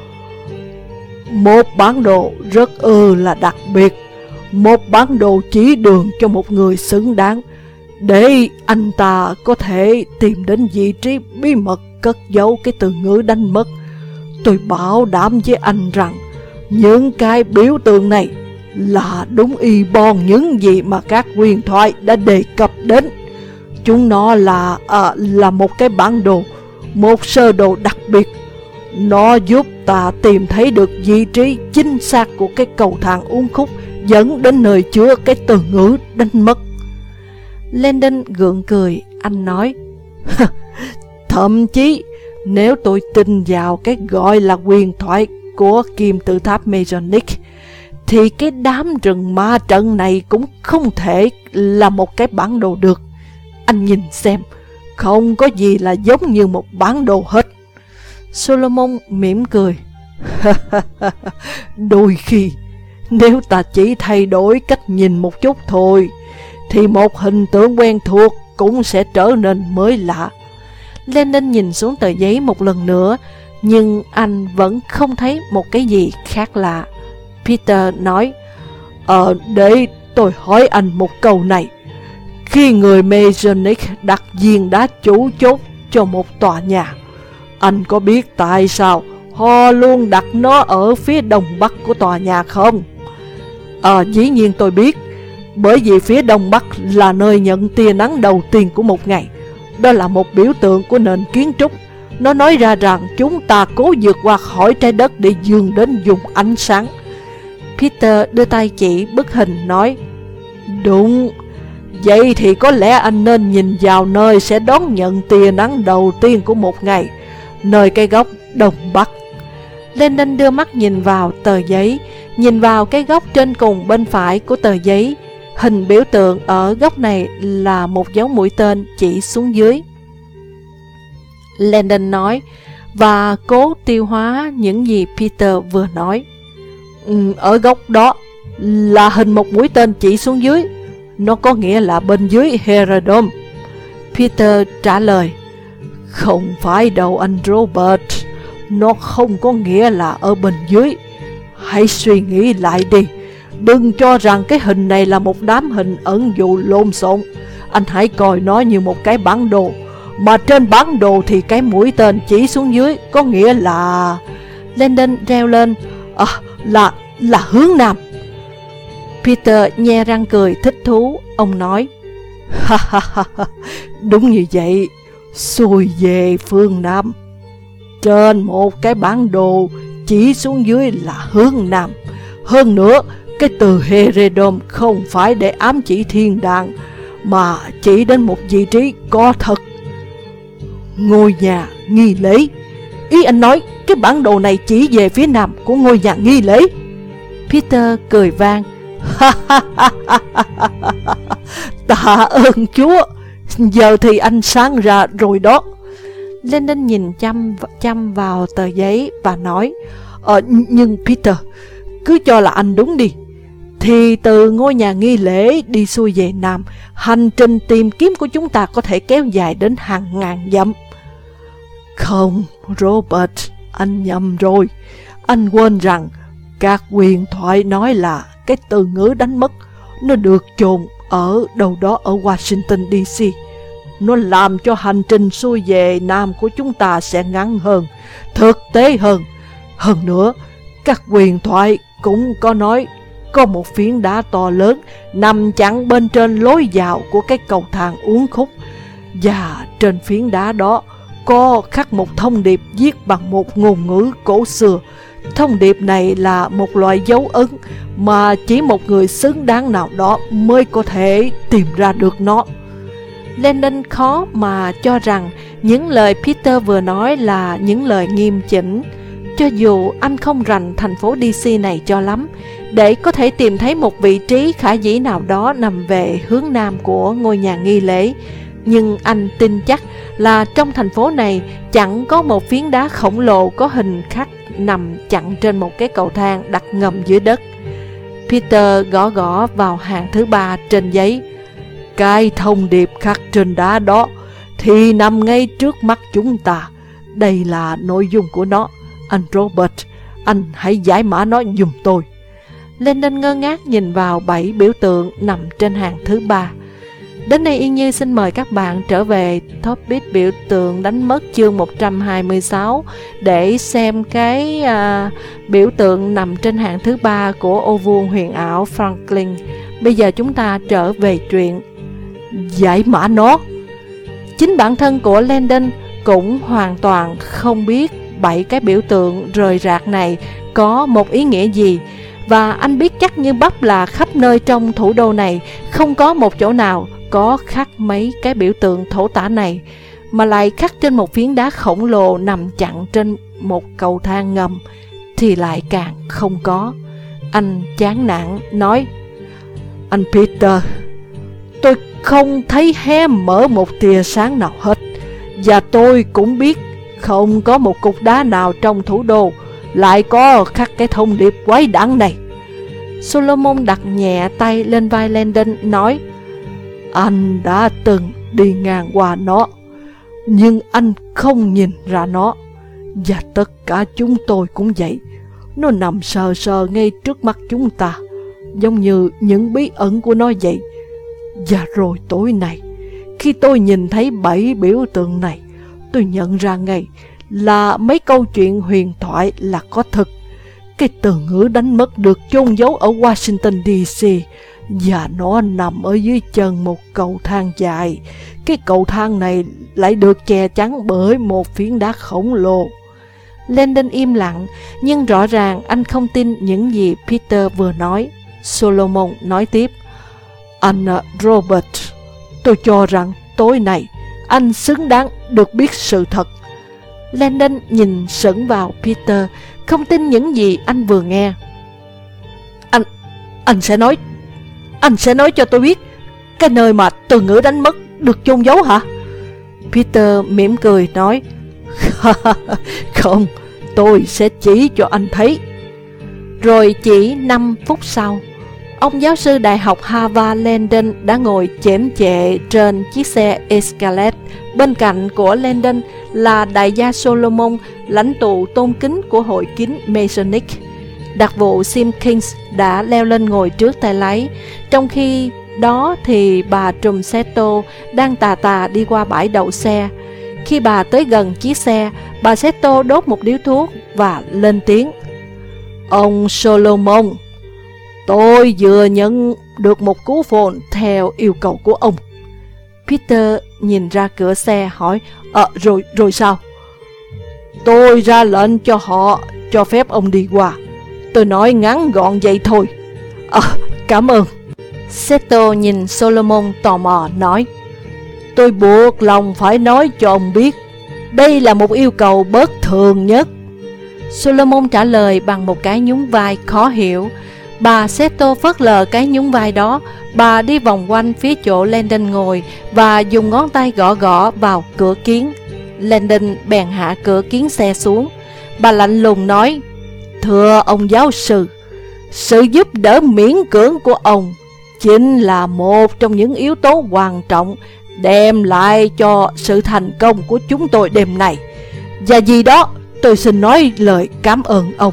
Một bản đồ rất ư là đặc biệt, một bản đồ chỉ đường cho một người xứng đáng, để anh ta có thể tìm đến vị trí bí mật cất giấu cái từ ngữ đánh mất. Tôi bảo đảm với anh rằng những cái biểu tượng này là đúng y bon những gì mà các huyền thoại đã đề cập đến. Chúng nó là à, là một cái bản đồ, một sơ đồ đặc biệt. Nó giúp ta tìm thấy được vị trí chính xác của cái cầu thang uốn khúc dẫn đến nơi chứa cái từ ngữ đánh mất. Landon gượng cười. Anh nói: Thậm chí nếu tôi tin vào cái gọi là huyền thoại của kim tự tháp Masonic, thì cái đám rừng ma trận này cũng không thể là một cái bản đồ được. Anh nhìn xem, không có gì là giống như một bản đồ hết. Solomon mỉm cười. Đôi khi, nếu ta chỉ thay đổi cách nhìn một chút thôi, thì một hình tượng quen thuộc cũng sẽ trở nên mới lạ. Landon nhìn xuống tờ giấy một lần nữa, nhưng anh vẫn không thấy một cái gì khác lạ. Peter nói: Ờ, để tôi hỏi anh một câu này. Khi người Masonic đặt viên đá chủ chốt cho một tòa nhà, anh có biết tại sao họ luôn đặt nó ở phía đông bắc của tòa nhà không? Ờ, à, dĩ nhiên tôi biết. Bởi vì phía đông bắc là nơi nhận tia nắng đầu tiên của một ngày. Đó là một biểu tượng của nền kiến trúc. Nó nói ra rằng chúng ta cố vượt qua khỏi trái đất để vươn đến vùng ánh sáng. Peter đưa tay chỉ bức hình nói: Đúng. Vậy thì có lẽ anh nên nhìn vào nơi sẽ đón nhận tia nắng đầu tiên của một ngày, nơi cái góc đông bắc. Landon đưa mắt nhìn vào tờ giấy, nhìn vào cái góc trên cùng bên phải của tờ giấy. Hình biểu tượng ở góc này là một dấu mũi tên chỉ xuống dưới. Landon nói, và cố tiêu hóa những gì Peter vừa nói. Ừ, ở góc đó là hình một mũi tên chỉ xuống dưới. Nó có nghĩa là bên dưới Herodom. Peter trả lời: Không phải đâu anh Robert. Nó không có nghĩa là ở bên dưới. Hãy suy nghĩ lại đi. Đừng cho rằng cái hình này là một đám hình ẩn dụ lộn xộn. Anh hãy coi nó như một cái bản đồ, mà trên bản đồ thì cái mũi tên chỉ xuống dưới có nghĩa là... Landon reo lên: À, là, là hướng nam. Peter nhe răng cười thích thú. Ông nói: Ha ha ha, đúng như vậy. Xuôi về phương nam. Trên một cái bản đồ chỉ xuống dưới là hướng nam. Hơn nữa, cái từ Heredom không phải để ám chỉ thiên đàng, mà chỉ đến một vị trí có thật. Ngôi nhà nghi lễ. Ý anh nói cái bản đồ này chỉ về phía nam của ngôi nhà nghi lễ? Peter cười vang. Tạ ơn Chúa, giờ thì anh sáng ra rồi đó. Landon nhìn chăm chăm vào tờ giấy và nói, ờ, Nhưng Peter, cứ cho là anh đúng đi. Thì từ ngôi nhà nghi lễ đi xuôi về nam, hành trình tìm kiếm của chúng ta có thể kéo dài đến hàng ngàn dặm. Không, Robert, anh nhầm rồi. Anh quên rằng các huyền thoại nói là cái từ ngữ đánh mất nó được chôn ở đâu đó ở Washington đê xê. Nó làm cho hành trình xuôi về nam của chúng ta sẽ ngắn hơn, thực tế hơn. Hơn nữa, các huyền thoại cũng có nói có một phiến đá to lớn nằm chặn bên trên lối vào của cái cầu thang uốn khúc, và trên phiến đá đó có khắc một thông điệp viết bằng một ngôn ngữ cổ xưa. Thông điệp này là một loại dấu ấn mà chỉ một người xứng đáng nào đó mới có thể tìm ra được nó. Landon khó mà cho rằng những lời Peter vừa nói là những lời nghiêm chỉnh, cho dù anh không rành thành phố đê xê này cho lắm, để có thể tìm thấy một vị trí khả dĩ nào đó nằm về hướng nam của ngôi nhà nghi lễ. Nhưng anh tin chắc là trong thành phố này chẳng có một phiến đá khổng lồ có hình khắc nằm chặn trên một cái cầu thang đặt ngầm dưới đất. Peter gõ gõ vào hàng thứ ba trên giấy. Cái thông điệp khắc trên đá đó thì nằm ngay trước mắt chúng ta. Đây là nội dung của nó. Anh Robert, anh hãy giải mã nó giùm tôi. Landon ngơ ngác nhìn vào bảy biểu tượng nằm trên hàng thứ ba. Đến đây Yên Như xin mời các bạn trở về topic biểu tượng đánh mất chương một trăm hai mươi sáu để xem cái à, biểu tượng nằm trên hàng thứ ba của ô vuông huyền ảo Franklin. Bây giờ chúng ta trở về truyện. Giải mã nó. Chính bản thân của Landon cũng hoàn toàn không biết bảy cái biểu tượng rời rạc này có một ý nghĩa gì, và anh biết chắc như bắp là khắp nơi trong thủ đô này không có một chỗ nào có khắc mấy cái biểu tượng thổ tả này, mà lại khắc trên một phiến đá khổng lồ nằm chặn trên một cầu thang ngầm thì lại càng không có. Anh chán nản nói, anh Peter, tôi không thấy hé mở một tia sáng nào hết, và tôi cũng biết không có một cục đá nào trong thủ đô lại có khắc cái thông điệp quái đản này. Solomon đặt nhẹ tay lên vai Landon nói, anh đã từng đi ngang qua nó, nhưng anh không nhìn ra nó, và tất cả chúng tôi cũng vậy. Nó nằm sờ sờ ngay trước mắt chúng ta, giống như những bí ẩn của nó vậy. Và rồi tối nay, khi tôi nhìn thấy bảy biểu tượng này, tôi nhận ra ngay là mấy câu chuyện huyền thoại là có thực. Cái từ ngữ đánh mất được chôn giấu ở Washington đê xê, và nó nằm ở dưới chân một cầu thang dài. Cái cầu thang này lại được che chắn bởi một phiến đá khổng lồ. Landon im lặng, nhưng rõ ràng anh không tin những gì Peter vừa nói. Solomon nói tiếp, anh Robert, tôi cho rằng tối nay anh xứng đáng được biết sự thật. Landon nhìn sững vào Peter, không tin những gì anh vừa nghe. Anh, anh sẽ nói, anh sẽ nói cho tôi biết cái nơi mà từ ngữ đánh mất được chôn giấu hả? Peter mỉm cười nói, không, tôi sẽ chỉ cho anh thấy. Rồi chỉ năm phút sau, ông giáo sư đại học Harvard Landon đã ngồi chễm chệ trên chiếc xe Escalade. Bên cạnh của Landon là đại gia Solomon, lãnh tụ tôn kính của hội kín Masonic. Đặc vụ Simpkins đã leo lên ngồi trước tay lái. Trong khi đó thì bà Trumsetto đang tà tà đi qua bãi đậu xe. Khi bà tới gần chiếc xe, bà Setto đốt một điếu thuốc và lên tiếng, ông Solomon, tôi vừa nhận được một cú phone theo yêu cầu của ông. Peter nhìn ra cửa xe hỏi, Ờ, rồi, rồi sao? Tôi ra lệnh cho họ cho phép ông đi qua. Tôi nói ngắn gọn vậy thôi. À, cảm ơn. Seto nhìn Solomon tò mò nói, tôi buộc lòng phải nói cho ông biết, đây là một yêu cầu bất thường nhất. Solomon trả lời bằng một cái nhún vai khó hiểu. Bà Seto phớt lờ cái nhún vai đó. Bà đi vòng quanh phía chỗ Landon ngồi và dùng ngón tay gõ gõ vào cửa kiến. Landon bèn hạ cửa kiến xe xuống. Bà lạnh lùng nói, thưa ông giáo sư, sự giúp đỡ miễn cưỡng của ông chính là một trong những yếu tố quan trọng đem lại cho sự thành công của chúng tôi đêm nay. Và vì đó tôi xin nói lời cảm ơn ông.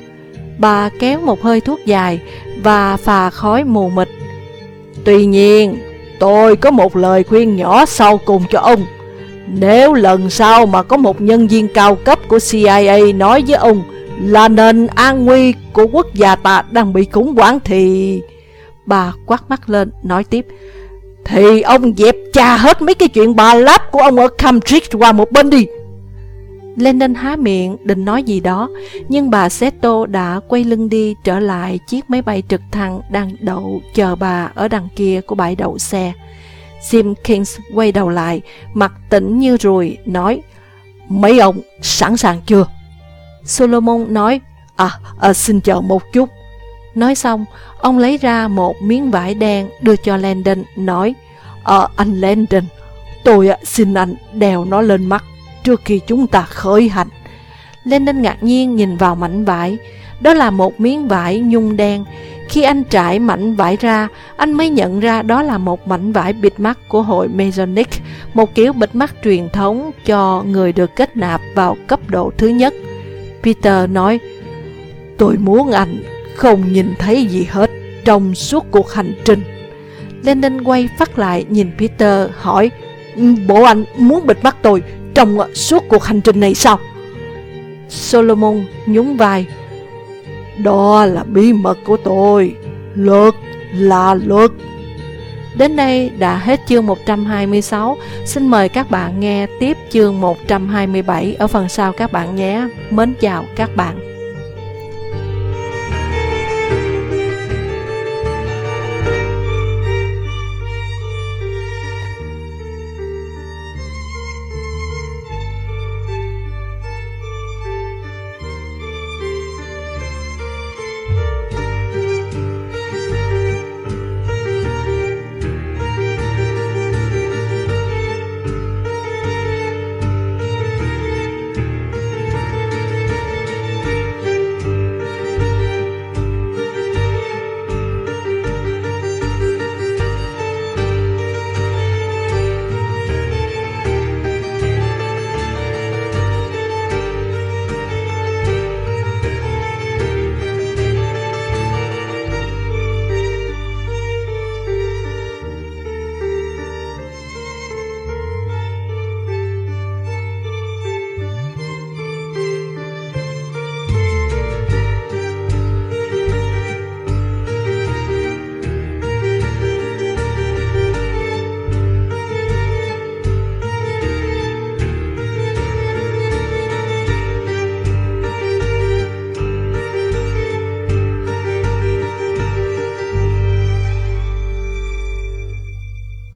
Bà kéo một hơi thuốc dài và phà khói mù mịt. Tuy nhiên, tôi có một lời khuyên nhỏ sau cùng cho ông. Nếu lần sau mà có một nhân viên cao cấp của C I A nói với ông là nền an nguy của quốc gia ta đang bị khủng hoảng thì... Bà quát mắt lên nói tiếp, thì ông dẹp chà hết mấy cái chuyện bà láp của ông ở Cambridge qua một bên đi. Landon há miệng định nói gì đó, nhưng bà Seto đã quay lưng đi trở lại chiếc máy bay trực thăng đang đậu chờ bà ở đằng kia của bãi đậu xe. Jim Kings quay đầu lại, mặt tỉnh như ruồi, nói, mấy ông sẵn sàng chưa? Solomon nói, à, à xin chờ một chút. Nói xong, ông lấy ra một miếng vải đen đưa cho Landon, nói, à, anh Landon, tôi xin anh đeo nó lên mắt trước khi chúng ta khởi hành. Landon ngạc nhiên nhìn vào mảnh vải. Đó là một miếng vải nhung đen. Khi anh trải mảnh vải ra, anh mới nhận ra đó là một mảnh vải bịt mắt của hội Masonic, một kiểu bịt mắt truyền thống cho người được kết nạp vào cấp độ thứ nhất. Peter nói, tôi muốn anh không nhìn thấy gì hết trong suốt cuộc hành trình. Landon quay phát lại nhìn Peter, hỏi, bộ anh muốn bịt mắt tôi trong suốt cuộc hành trình này sao? Solomon nhún vai, đó là bí mật của tôi. Luật là luật. Đến đây đã hết chương một trăm hai mươi sáu. Xin mời các bạn nghe tiếp chương một trăm hai mươi bảy ở phần sau các bạn nhé. Mến chào các bạn.